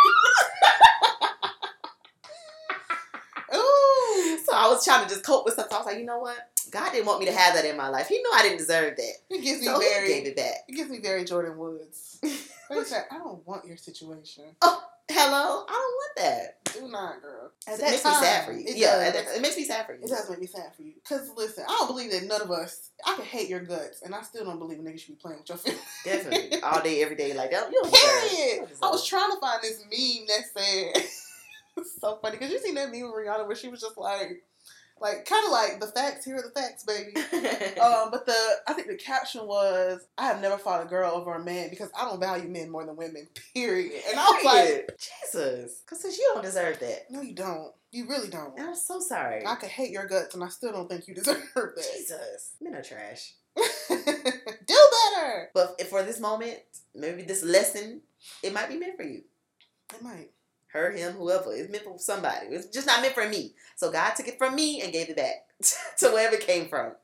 Ooh. So I was trying to just cope with stuff. So I was like, you know what? God didn't want me to have that in my life. He knew I didn't deserve that. It gives me so very. He gave it back. It gives me very Jordan Woods. Like, I don't want your situation. Oh, hello. I don't want that. Do not, girl. At it makes time, me sad for you. It yeah, does. It makes me sad for you. It does make me sad for you. Because, listen, I don't believe that none of us, I can hate your guts, and I still don't believe a nigga should be playing with your feelings. Definitely. All day, every day, like that. You don't Period. Deserve, I was trying to find this meme that said, it's so funny, because you seen that meme with Rihanna where she was just like, like, kind of like, the facts, here are the facts, baby. um, but the, I think the caption was, I have never fought a girl over a man because I don't value men more than women, period. And I was like, Jesus. Because you don't deserve that. No, you don't. You really don't. I'm so sorry. I could hate your guts and I still don't think you deserve that. Jesus. Men are trash. Do better. But if for this moment, maybe this lesson, it might be meant for you. It might. Her, him, whoever. It's meant for somebody. It's just not meant for me. So God took it from me and gave it back to wherever it came from.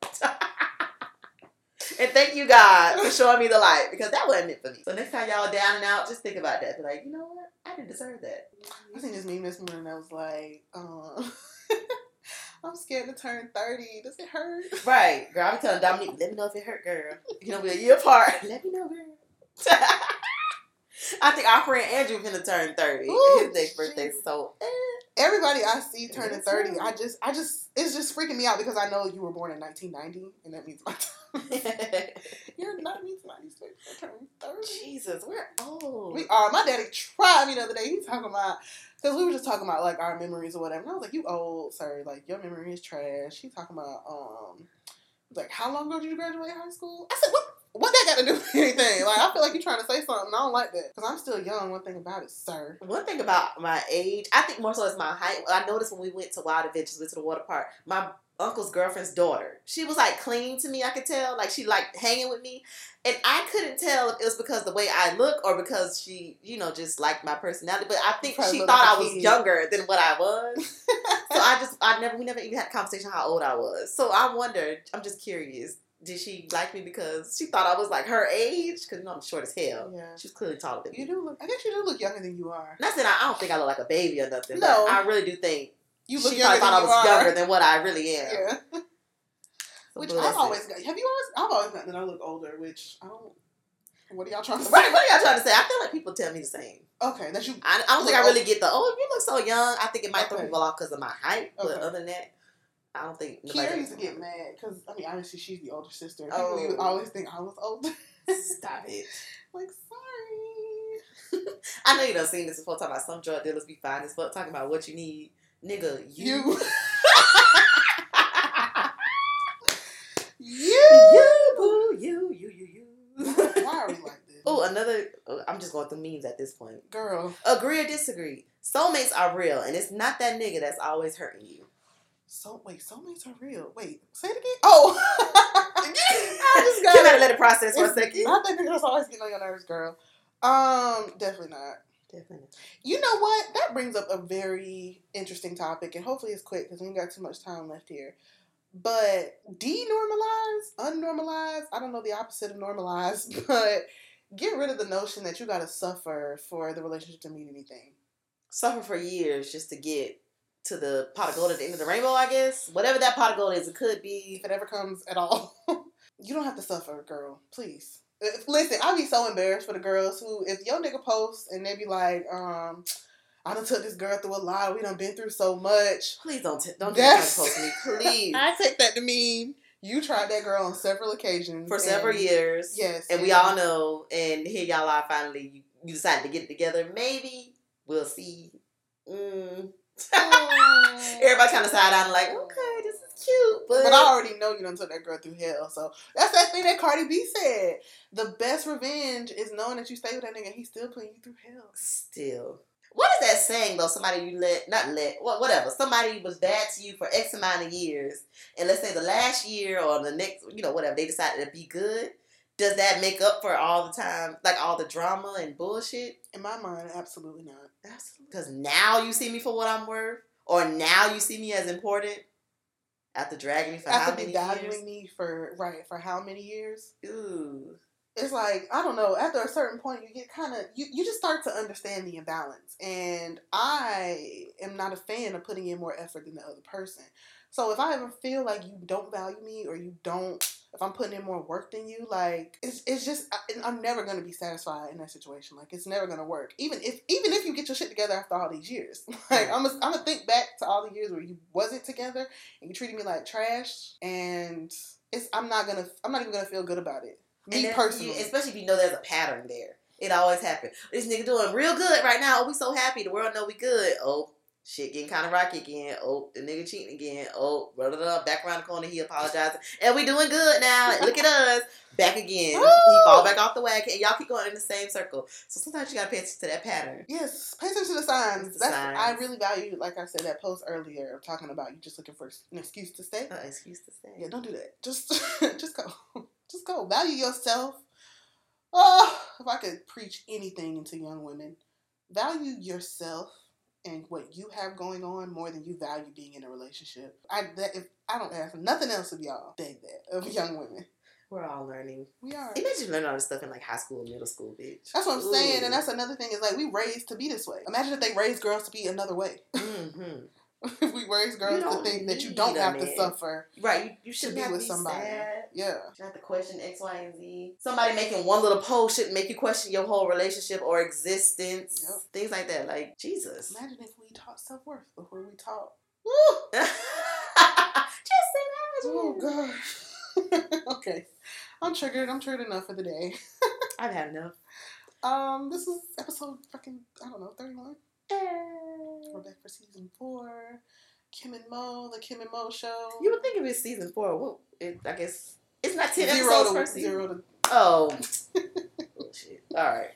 And thank you, God, for showing me the light. Because that wasn't meant for me. So next time y'all down and out, just think about that. Be like, you know what? I didn't deserve that. I seen this meme this morning and I was like, um, I'm scared to turn thirty. Does it hurt? Right. Girl, I'm telling Dominique, let me know if it hurt, girl. You know, we're a year apart. Let me know, girl. I think our friend Andrew finna turn thirty. Ooh, his next birthday, so eh. Everybody I see turning thirty, I just, I just, it's just freaking me out because I know you were born in nineteen ninety, and that means my time. You're not means ninety-six. Turning thirty. Jesus, we're old. We are. My daddy tried me the other day. He's talking about because we were just talking about like our memories or whatever. And I was like, "You old, sir. Like your memory is trash." He's talking about um, like how long ago did you graduate high school? I said, "What?" What that got to do with anything? Like, I feel like you're trying to say something. I don't like that. Because I'm still young. One thing about it, sir. One thing about my age, I think more so is my height. I noticed when we went to Wild Adventures, went to the water park, my uncle's girlfriend's daughter, she was, like, clinging to me, I could tell. Like, she, like, hanging with me. And I couldn't tell if it was because the way I look or because she, you know, just liked my personality. But I think she thought like I was kid. younger than what I was. So I just, I never, we never even had a conversation how old I was. So I wondered, I'm just curious. Did she like me because she thought I was like her age? Because you know I'm short as hell. Yeah, she's clearly taller than me. You do look. I guess you do look younger than you are. Not saying I, I don't think I look like a baby or nothing. No, but I really do think you look she younger thought than I was you are. younger than what I really am. Yeah. So which I've always got. Have you always? I've always gotten that I look older. Which I don't. What are y'all trying to say? Right, what are y'all trying to say? I feel like people tell me the same. Okay, that you. I, I don't think I really get the. Oh, you look so young. I think it might okay. throw people off because of my height. But okay. other than that. I don't think Kiera used to get mad because I mean obviously she's the older sister. And oh. people would always think I was older. Stop it! Like sorry. I know you done seen this before. Talking about some drug dealers be fine as fuck. Talking about what you need, nigga. You. You. you. Boo. You. You. You. You. Why are we like this? Oh, another. Oh, I'm just going through memes at this point. Girl. Agree or disagree? Soulmates are real, and it's not that nigga that's always hurting you. So wait, soulmates are real. Wait, say it again. Oh, I just got. You gotta let it process for a second. Not that nigga that's always getting on your nerves, girl. Um, definitely not. Definitely. You know what? That brings up a very interesting topic, and hopefully it's quick because we ain't got too much time left here. But denormalize, unnormalize. I don't know the opposite of normalize, but get rid of the notion that you gotta suffer for the relationship to mean anything. Suffer for years just to get to the pot of gold at the end of the rainbow, I guess. Whatever that pot of gold is, it could be. If it ever comes at all. You don't have to suffer, girl. Please. If, listen, I'll be so embarrassed for the girls who, if your nigga posts and they be like, um, I done took this girl through a lot. We done been through so much. Please don't t- don't just post me, please. I take that to mean you tried that girl on several occasions. For several years. Yes. And, and we all know, and here y'all are finally, you, you decided to get it together. Maybe. We'll see. Mm. Everybody kind of side out like, okay, this is cute. But, but I already know you done took that girl through hell. So that's that thing that Cardi B said. The best revenge is knowing that you stay with that nigga and he's still putting you through hell. Still. What is that saying though? Somebody you let, not let, whatever. Somebody was bad to you for X amount of years. And let's say the last year or the next, you know, whatever, they decided to be good. Does that make up for all the time, like all the drama and bullshit? In my mind, absolutely not. Absolutely. Because now you see me for what I'm worth? Or now you see me as important? After dragging me for After how many devaluing years? me for, right, for how many years? Ooh. It's like, I don't know, after a certain point, you get kind of, you, you just start to understand the imbalance. And I am not a fan of putting in more effort than the other person. So if I ever feel like you don't value me or you don't, if I'm putting in more work than you, like, it's it's just, I, I'm never going to be satisfied in that situation. Like, it's never going to work. Even if even if you get your shit together after all these years. Like, I'm going I'm to think back to all the years where you wasn't together and you treated me like trash. And it's I'm not going to, I'm not even going to feel good about it. Me And personally. You, especially if you know there's a pattern there. It always happens. This nigga doing real good right now. Oh, we so happy. The world know we good. Oh, shit getting kind of rocky again. Oh, the nigga cheating again. Oh, blah, blah, blah. Back around the corner, he apologizing. And we doing good now. Look at us. Back again. He fall back off the wagon. And y'all keep going in the same circle. So sometimes you got to pay attention to that pattern. Yes, pay attention to the signs. The That's signs. I really value, like I said, that post earlier of talking about you just looking for an excuse to stay. Uh, excuse to say. Yeah, don't do that. Just, just go. Just go. Value yourself. Oh, if I could preach anything into young women, value yourself and what you have going on more than you value being in a relationship. I that if I don't ask nothing else of y'all, beg that of young women. We're all learning. We are. Imagine learning all this stuff in like high school, middle school, bitch. That's what I'm Ooh. saying, and that's another thing is like we raised to be this way. Imagine if they raised girls to be another way. Mm-hmm. If we raise girls to think that you don't have to suffer, right? You, you to shouldn't be have with to be somebody. sad. Yeah. You shouldn't have to question X, Y, and Z. Somebody making one little post shouldn't make you question your whole relationship or existence. Yep. Things like that. Like, Jesus. Imagine if we taught self-worth before we taught. Woo! Just imagine. Oh, gosh. Okay. I'm triggered. I'm triggered enough for the day. I've had enough. Um, this is episode fucking, I don't know, thirty-one. We're back for season four. Kim and Mo, the Kim and Mo show. You would think if it's season four, well, it, I guess it's not ten zero episodes to, per season. zero to. Oh. Bullshit. All right.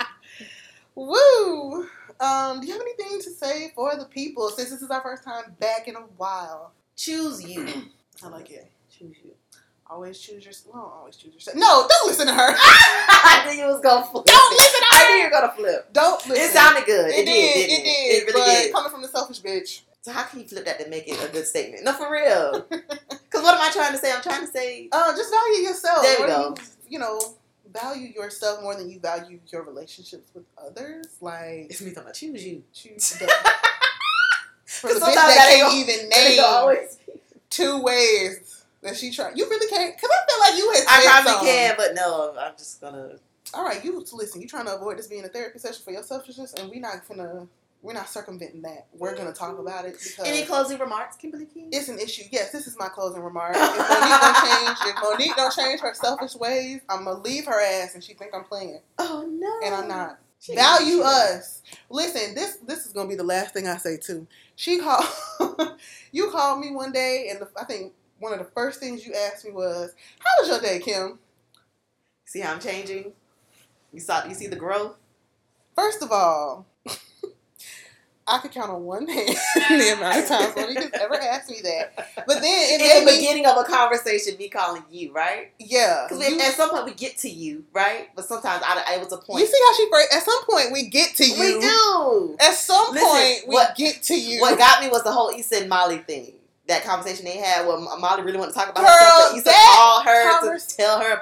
Woo! Um, do you have anything to say for the people since this is our first time back in a while? Choose you. I like it. Choose you. Always choose yourself. Well, always choose yourself. No, don't listen to her. I knew you was gonna flip. Don't listen to her. I knew you were gonna flip. Don't listen. It sounded good. It, It, did. did. It Didn't did. It, it really but did. coming from the selfish bitch. So how can you flip that to make it a good statement? No, for real. Because what am I trying to say? I'm trying to say. Uh, just value yourself. There we What go. do You, you know, value yourself more than you value your relationships with others. Like It's me talking about choose you. choose the, for the bitch sometimes that that ain't can't even That ain't name always. two ways that she tried. You really can't, because I feel like you had I said probably something. can, but no, I'm just gonna. All right, you listen. You trying to avoid this being a therapy session for your selfishness, and we're not gonna, we're not circumventing that. We're gonna talk about it because Any closing remarks, Kimberly King? it's an issue. Yes, this is my closing remark. If Monique don't change, if Monique don't change her selfish ways, I'm gonna leave her ass, and she think I'm playing, Oh no. and I'm not. She Value she- us. Listen, this this is gonna be the last thing I say too. She called. You called me one day, and the, I think one of the first things you asked me was, "How was your day, Kim?" See how I'm changing? You saw? You see the growth? First of all, I could count on one hand the amount of times Monique has ever asked me that. But then it In the made me, beginning of a conversation, me calling you, right? yeah. Because You, at some point we get to you, right? But sometimes I, I was a point. you see how she phrased? At some point, we get to you. We do. At some Listen, point, we what- get to you. What got me was the whole Issa and Molly thing. That conversation they had where Molly really wanted to talk about Girl, herself, but Issa that called her convers- to tell her about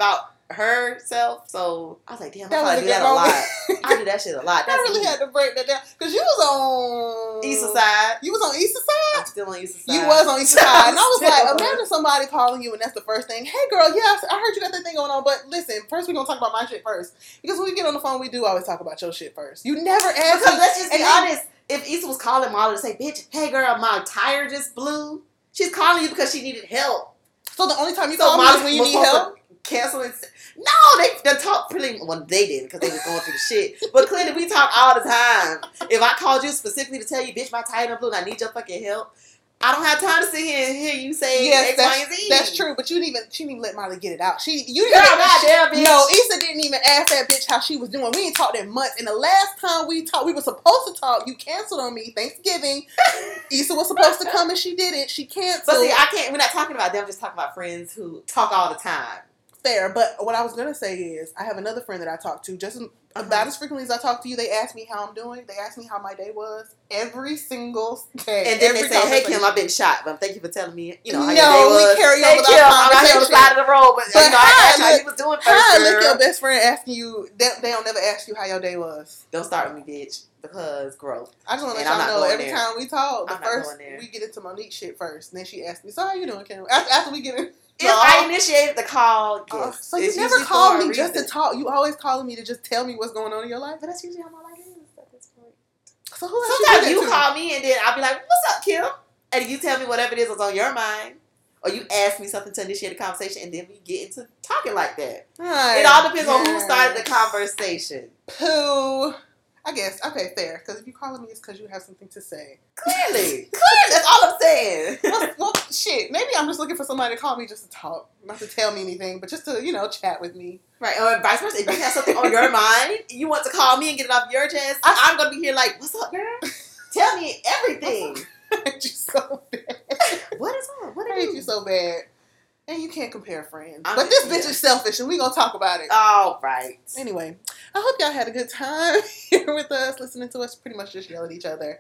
herself. So I was like, damn, I That was probably a do good that a moment. lot. I do that shit a lot. I That's really me. had to break that down because you was on East Side. You was on East I'm Side. still on East Side. You was on East Side, and I was Still like, on. imagine somebody calling you, and that's the first thing. Hey, girl, yes, I heard you got that thing going on, but listen, first we're gonna talk about my shit first because when we get on the phone, we do always talk about your shit first. You never ask Because me. let's just be and then- honest. If Issa was calling Molly to say, bitch, hey girl, my tire just blew. She's calling you because she needed help. So the only time you So call me is Molly when you was need supposed to help. Cancel and say, no, they they talk pretty. Well, they didn't because they was going through the shit. But clearly, we talk all the time. If I called you specifically to tell you, bitch, my tire done blew and I need your fucking help, I don't have time to sit here and hear you say Yes, X, Y, that's, and Z. that's true. But you didn't even she didn't even let Molly get it out. She you Girl, didn't goddamn, bitch. No, Issa didn't even ask that bitch how she was doing. We ain't talked in months. And the last time we talked, we were supposed to talk. You canceled on me. Thanksgiving. Issa was supposed to come and she didn't. She canceled. But see, I can't. We're not talking about them. I'm just talking about friends who talk all the time. Fair, but what I was gonna say is, I have another friend that I talk to just Uh-huh. about as frequently as I talk to you. They ask me how I'm doing. They ask me how my day was every single day. And then every they say, "Hey Kim, conversation. I've been shot, but thank you for telling me. You know how No, your day was." we carry on hey with Kim, our I'm out here on the conversation. side of the road, but, But you know I hi, asked how look- you was doing first. Hi, girl. look, your best friend asking you. They, they don't never ask you how your day was. Don't start with me, bitch, because growth. I just want to And let I'm y'all not know going every there. time we talk, the I'm not first going there. we get into Monique shit first, and then she asks me, "So how you doing, Kim?" After, after we get in. If I initiated the call, Uh, yes. so you It's never usually call for a me just to reason. talk. You always calling me to just tell me what's going on in your life. But that's usually how my life is at this point. So who else Sometimes you, you do that call me and then I'll be like, "What's up, Kim?" And you tell me whatever it is that's on your mind, or you ask me something to initiate a conversation, and then we get into talking like that. to? I It all depends on who guess. started the conversation. Who? I guess. Okay, fair. Because if you calling me, it's because you have something to say. Clearly, clearly, that's all I'm saying. well, well, shit. Maybe I'm just looking for somebody to call me just to talk, not to tell me anything, but just to you know chat with me. Right, or vice versa. If you have something on your mind, you want to call me and get it off your chest, I- I'm gonna be here like, "What's up, girl? Tell me everything." I hate you so bad. What is on? What I are hate you? you so bad. And you can't compare friends. I'm- but this bitch yeah. is selfish, and we gonna talk about it. All right. Anyway, I hope y'all had a good time here with us, listening to us pretty much just yell at each other.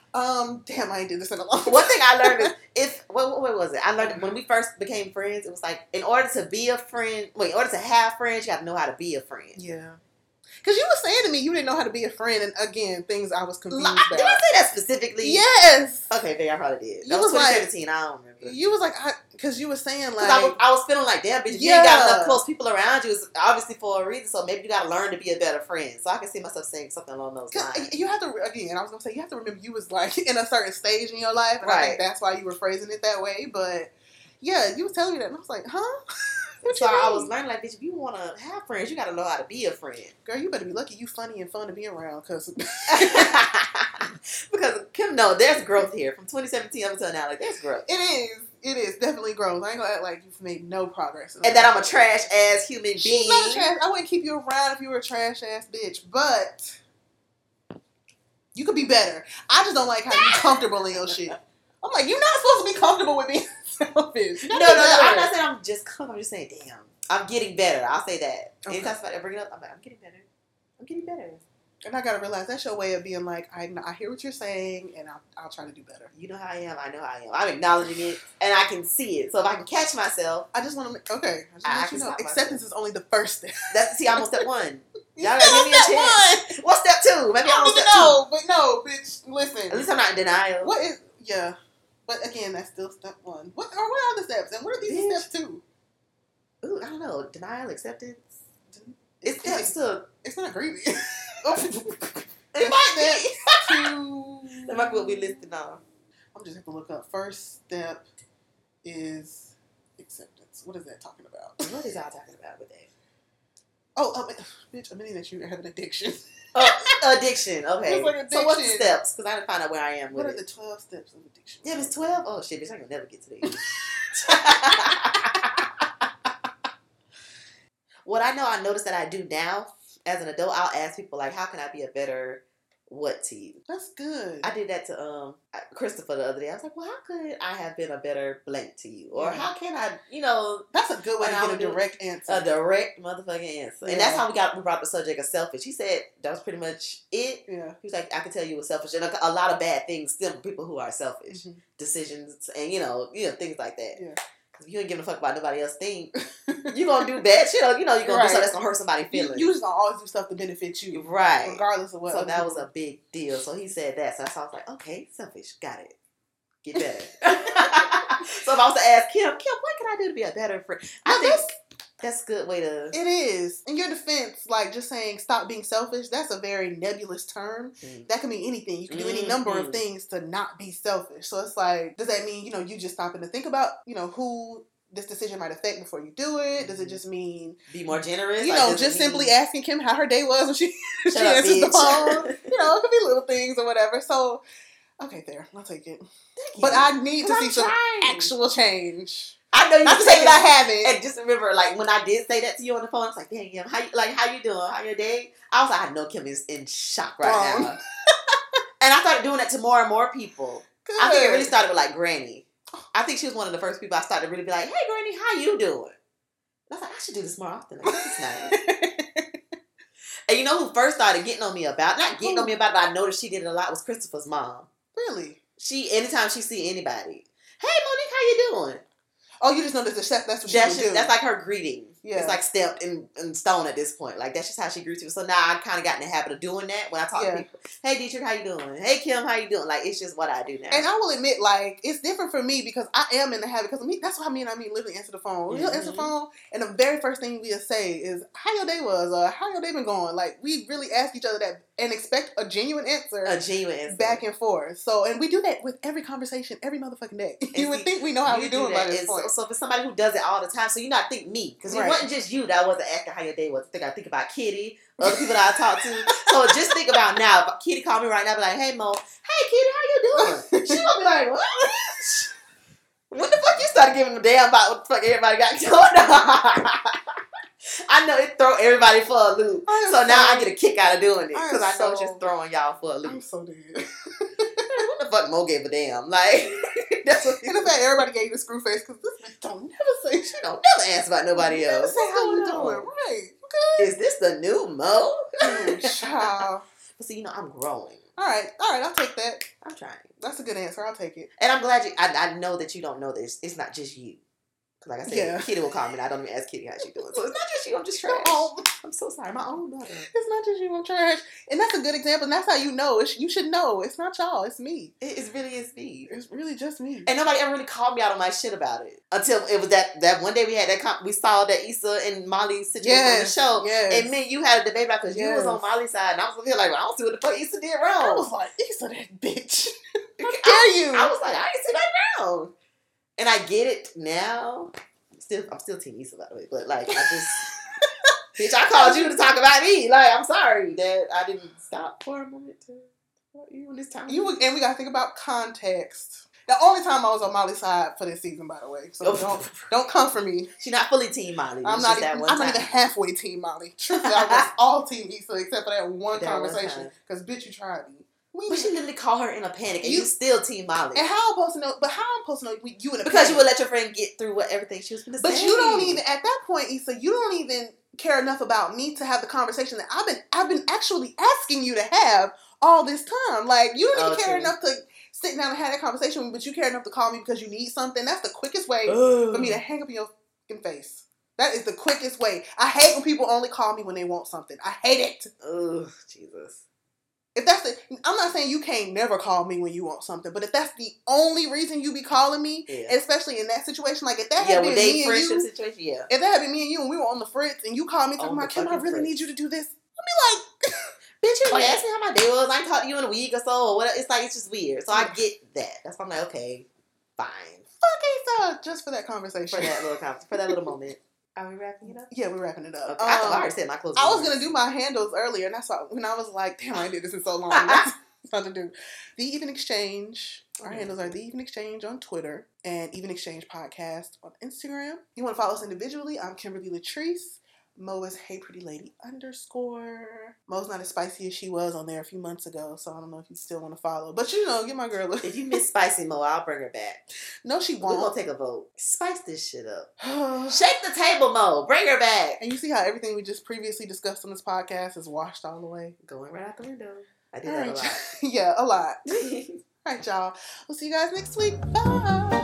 Um, damn, I ain't do this in a long time. One thing I learned is if what, what was it? I learned when we first became friends, it was like in order to be a friend, wait, in order to have friends, you got to know how to be a friend. Yeah. Because you were saying to me you didn't know how to be a friend, and again, things I was confused Li- about. Did I say that specifically? Yes! Okay, maybe I probably did. You That was was like- twenty seventeen. I don't remember. You was like, because you were saying, like, Because I was, I was feeling like, damn, bitch, if you Yeah. ain't got enough close people around you, it's obviously for a reason. So maybe you got to learn to be a better friend. So I can see myself saying something along those 'cause lines. you have to, again, I was going to say, you have to remember you was like in a certain stage in your life, and I think Right. that's why you were phrasing it that way. But yeah, you was telling me that, and I was like, huh? What So you I mean? was learning, like, bitch, if you want to have friends, you got to know how to be a friend. Girl, you better be lucky you funny and fun to be around, because Because Kim, no, there's growth here from twenty seventeen up until now. Like, there's growth, it is. It is definitely growth. I ain't gonna act like you've made no progress. and that I'm a trash ass human being. She's not a trash. I wouldn't keep you around if you were a trash ass bitch, but you could be better. I just don't like how you're comfortable in your shit. I'm like, you're not supposed to be comfortable with being selfish. You No, gotta no, be no. better. I'm not saying I'm just comfortable. I'm just saying, damn, I'm getting better. I'll say that. Okay. Anytime somebody bring it up, I'm like, I'm getting better. I'm getting better. And I gotta realize that's your way of being like, I, I hear what you're saying, and I'll, I'll try to do better. You know how I am. I know how I am. I'm acknowledging it, and I can see it. So if I can catch myself, I just want to make, okay, I just I- I want can you know, stop acceptance is only the first step. that's see, I'm on step one. You Y'all still gotta give me a on step chance. What's step two? Maybe I I'm on don't step even two. know, but no, bitch, listen. At least I'm not in denial. What is, yeah. But again, that's still step one. What or what are the steps? And what are these Bitch. steps two? Ooh, I don't know. Denial, acceptance. It's Yeah. steps to. It's not greedy. It might be. to, That might be what we listed on. I'm just have to look up. First step is acceptance. What is that talking about? What is y'all talking about with that? Oh, um, bitch, I'm meaning that you have an addiction. Oh, addiction. Okay. It's like So what's the addiction. steps? Because I didn't find out where I am with What are it. the twelve steps of addiction? Yeah, it's twelve. Oh shit, bitch! I can never get to these. What I know, I noticed that I do now as an adult. I'll ask people like, "How can I be a better what to you?" That's good. I did that to um Christopher the other day. I was like, "Well, how could I have been a better blank to you?" Or Yeah. how can I, you know, That's a good way When to I get a would do- direct answer. a direct motherfucking answer. Yeah. And that's how we got we brought up the subject of selfish. He said that was pretty much it. yeah. He was like, I can tell you were selfish, and a, a lot of bad things stem from people who are selfish Mhm. decisions, and you know, you know things like that. Yeah. Because you ain't giving a fuck about nobody else think. You gonna do bad shit, or you know you gonna Right. do something that's gonna hurt somebody's You, feelings. you just gonna always do stuff to benefit you, Right. regardless of what. So other that was people a big deal. So he said that. So I was like, okay, selfish. Got it. Get better. So if I was to ask Kim, Kim, what can I do to be a better friend? I No, think that's- that's a good way to. It is. In your defense, like just saying stop being selfish, that's a very nebulous term. Mm. That can mean anything. You can do any number of Mhm. things to not be selfish. So it's like, does that mean, you know, you just stopping to think about, you know, who this decision might affect before you do it? Does it just mean, Be more generous. you Like, know, does it just mean- simply asking Kim how her day was when she, she Shut up, answers the bitch. phone? You know, it could be little things or whatever. So, okay, there. I'll take it. Thank But you. I need to 'Cause see I'm some trying. actual change. I know you Not to can say take that I it. haven't. And just remember, like when I did say that to you on the phone, I was like, "Dang, Kim, how you like? How you doing? How your day?" I was like, "I know Kim is in shock right Wrong. now." And I started doing that to more and more people. Good. I think it really started with like Granny. I think she was one of the first people I started to really be like, "Hey, Granny, how you doing?" And I was like, "I should do this more often. Like, this is nice." And you know who first started getting on me about? Not getting on me about, it, but I noticed she did it a lot. Was Christopher's mom. Really? She anytime she see anybody, "Hey, Monique, how you doing?" Oh, you just know that the chef, that's what she That's would just, do. that's like her greeting. Yeah. It's like stamped in, in stone at this point. Like that's just how she greets people. So now I kind of got in the habit of doing that when I talk Yeah. to people. "Hey, Dietrich, how you doing? Hey, Kim, how you doing?" Like it's just what I do now. And I will admit, like, it's different for me because I am in the habit, because me, that's how me and I mean literally answer the phone. We'll answer the Mhm. phone, and the very first thing we'll say is, how your day was, or how your day been going? Like, we really ask each other that and expect a genuine answer a genuine answer. back and forth. So, and we do that with every conversation, every motherfucking day. You And would see, think we know how You we do doing that. by this And point. So, so if it's somebody who does it all the time, so you not think me, because Right. it wasn't just you that wasn't asking how your day was. I think I think about Kitty, other people that I talk to. So just think about now. If Kitty called me right now, be like, "Hey Mo, hey Kitty, how you doing?" She gonna be like, "What? When the fuck you started giving a damn about what the fuck everybody got going on?" I know it throw everybody for a loop. I am So now so- I get a kick out of doing it I am because I, know it's so- just throwing y'all for a I'm loop. so dead. What the fuck Mo gave a damn? Like that's what And in fact, everybody gave you the screw face because this bitch don't never say shit. don't never ask about nobody Never else. say What's how you going on? doing. Right. You Is this the new Mo? good? Ooh, child. But see, you know, I'm growing. All right. All right. I'll take that. I'm trying. That's a good answer. I'll take it. And I'm glad you, I, I know that you don't know this. It's not just you. Because like I said, Yeah. Kitty will call me and I don't even ask Kitty how she doing. So it's not just you. I'm just trash. No. I'm so sorry. My own daughter. It's not just you, I'm trash. And that's a good example. And that's how you know. It's, you should know. It's not y'all. It's me. It, it really is me. It's really just me. And nobody ever really called me out on my shit about it. Until it was that, that one day we had that, com- we saw that Issa and Molly situation Yes, on the show. yes. And me and you had a debate about because you was Yes. on Molly's side and I was over here like, well, I don't see what the fuck Issa did I wrong. was like, Issa, that bitch. How I- dare you? I was like, I didn't see that wrong. And I get it now. Still, I'm still Team Issa, by the way. But, like, I just... bitch, I called you to talk about me. Like, I'm sorry that I didn't stop for a moment to talk to you this time. You and we got to think about context. The only time I was on Molly's side for this season, by the way. So don't don't come for me. She's not fully Team Molly. I'm It's not just even. that one I'm time. not even halfway Team Molly. Truthfully, I was all Team Issa except for that one That one conversation. time. Because bitch, you tried me. We, But she literally called her in a panic, and you, You- still Team Molly. and how I'm supposed to know? But how I'm supposed to know we, you in a Because panic? you would let your friend get through what everything she was going to say. But you don't even at that point, Issa. You don't even care enough about me to have the conversation that I've been. I've been actually asking you to have all this time. Like you don't even Oh, care true. enough to sit down and have that conversation with me, but you care enough to call me because you need something. That's the quickest way Ugh. for me to hang up in your fucking face. That is the quickest way. I hate when people only call me when they want something. I hate it. Ugh, Jesus. If that's the, I'm not saying you can't never call me when you want something, but if that's the only reason you be calling me, Yeah. especially in that situation, like if that Yeah, had with been me they and friendship you, situation, yeah. if that had been me and you and we were on the fritz and you called me talking On about, the Kim, I fucking really fritz. need you to do this. I'll be like, Bitch, you asked me how my day was. I ain't talked to you in a week or so. Or whatever. It's like, it's just weird. So I get that. That's why I'm like, okay, fine. fuck Issa, just for that conversation. For that little conference, for that little moment. Are we wrapping it up? Yeah, we're wrapping it up. Okay. I thought I Um, already said my closing I was remarks. gonna do my handles earlier, and that's why when I was like, damn, I ain't did this in so long. That's something to do. The Even Exchange. Our Mhm. handles are The Even Exchange on Twitter and Even Exchange Podcast on Instagram. You want to follow us individually? I'm Kimberly Latrice. Mo is Hey Pretty Lady underscore. Mo's not as spicy as she was on there a few months ago, so I don't know if you still want to follow. But you know, get my girl. If you miss Spicy Mo, I'll bring her back. No, she We're going won't. to take a vote. Spice this shit up. and Shake the table, Mo. Bring her back. you see how everything we just previously discussed on this podcast is washed all the way? Going right out the window. I do All that right. a lot. Yeah, a lot. All right, y'all. We'll see you guys next week. Bye.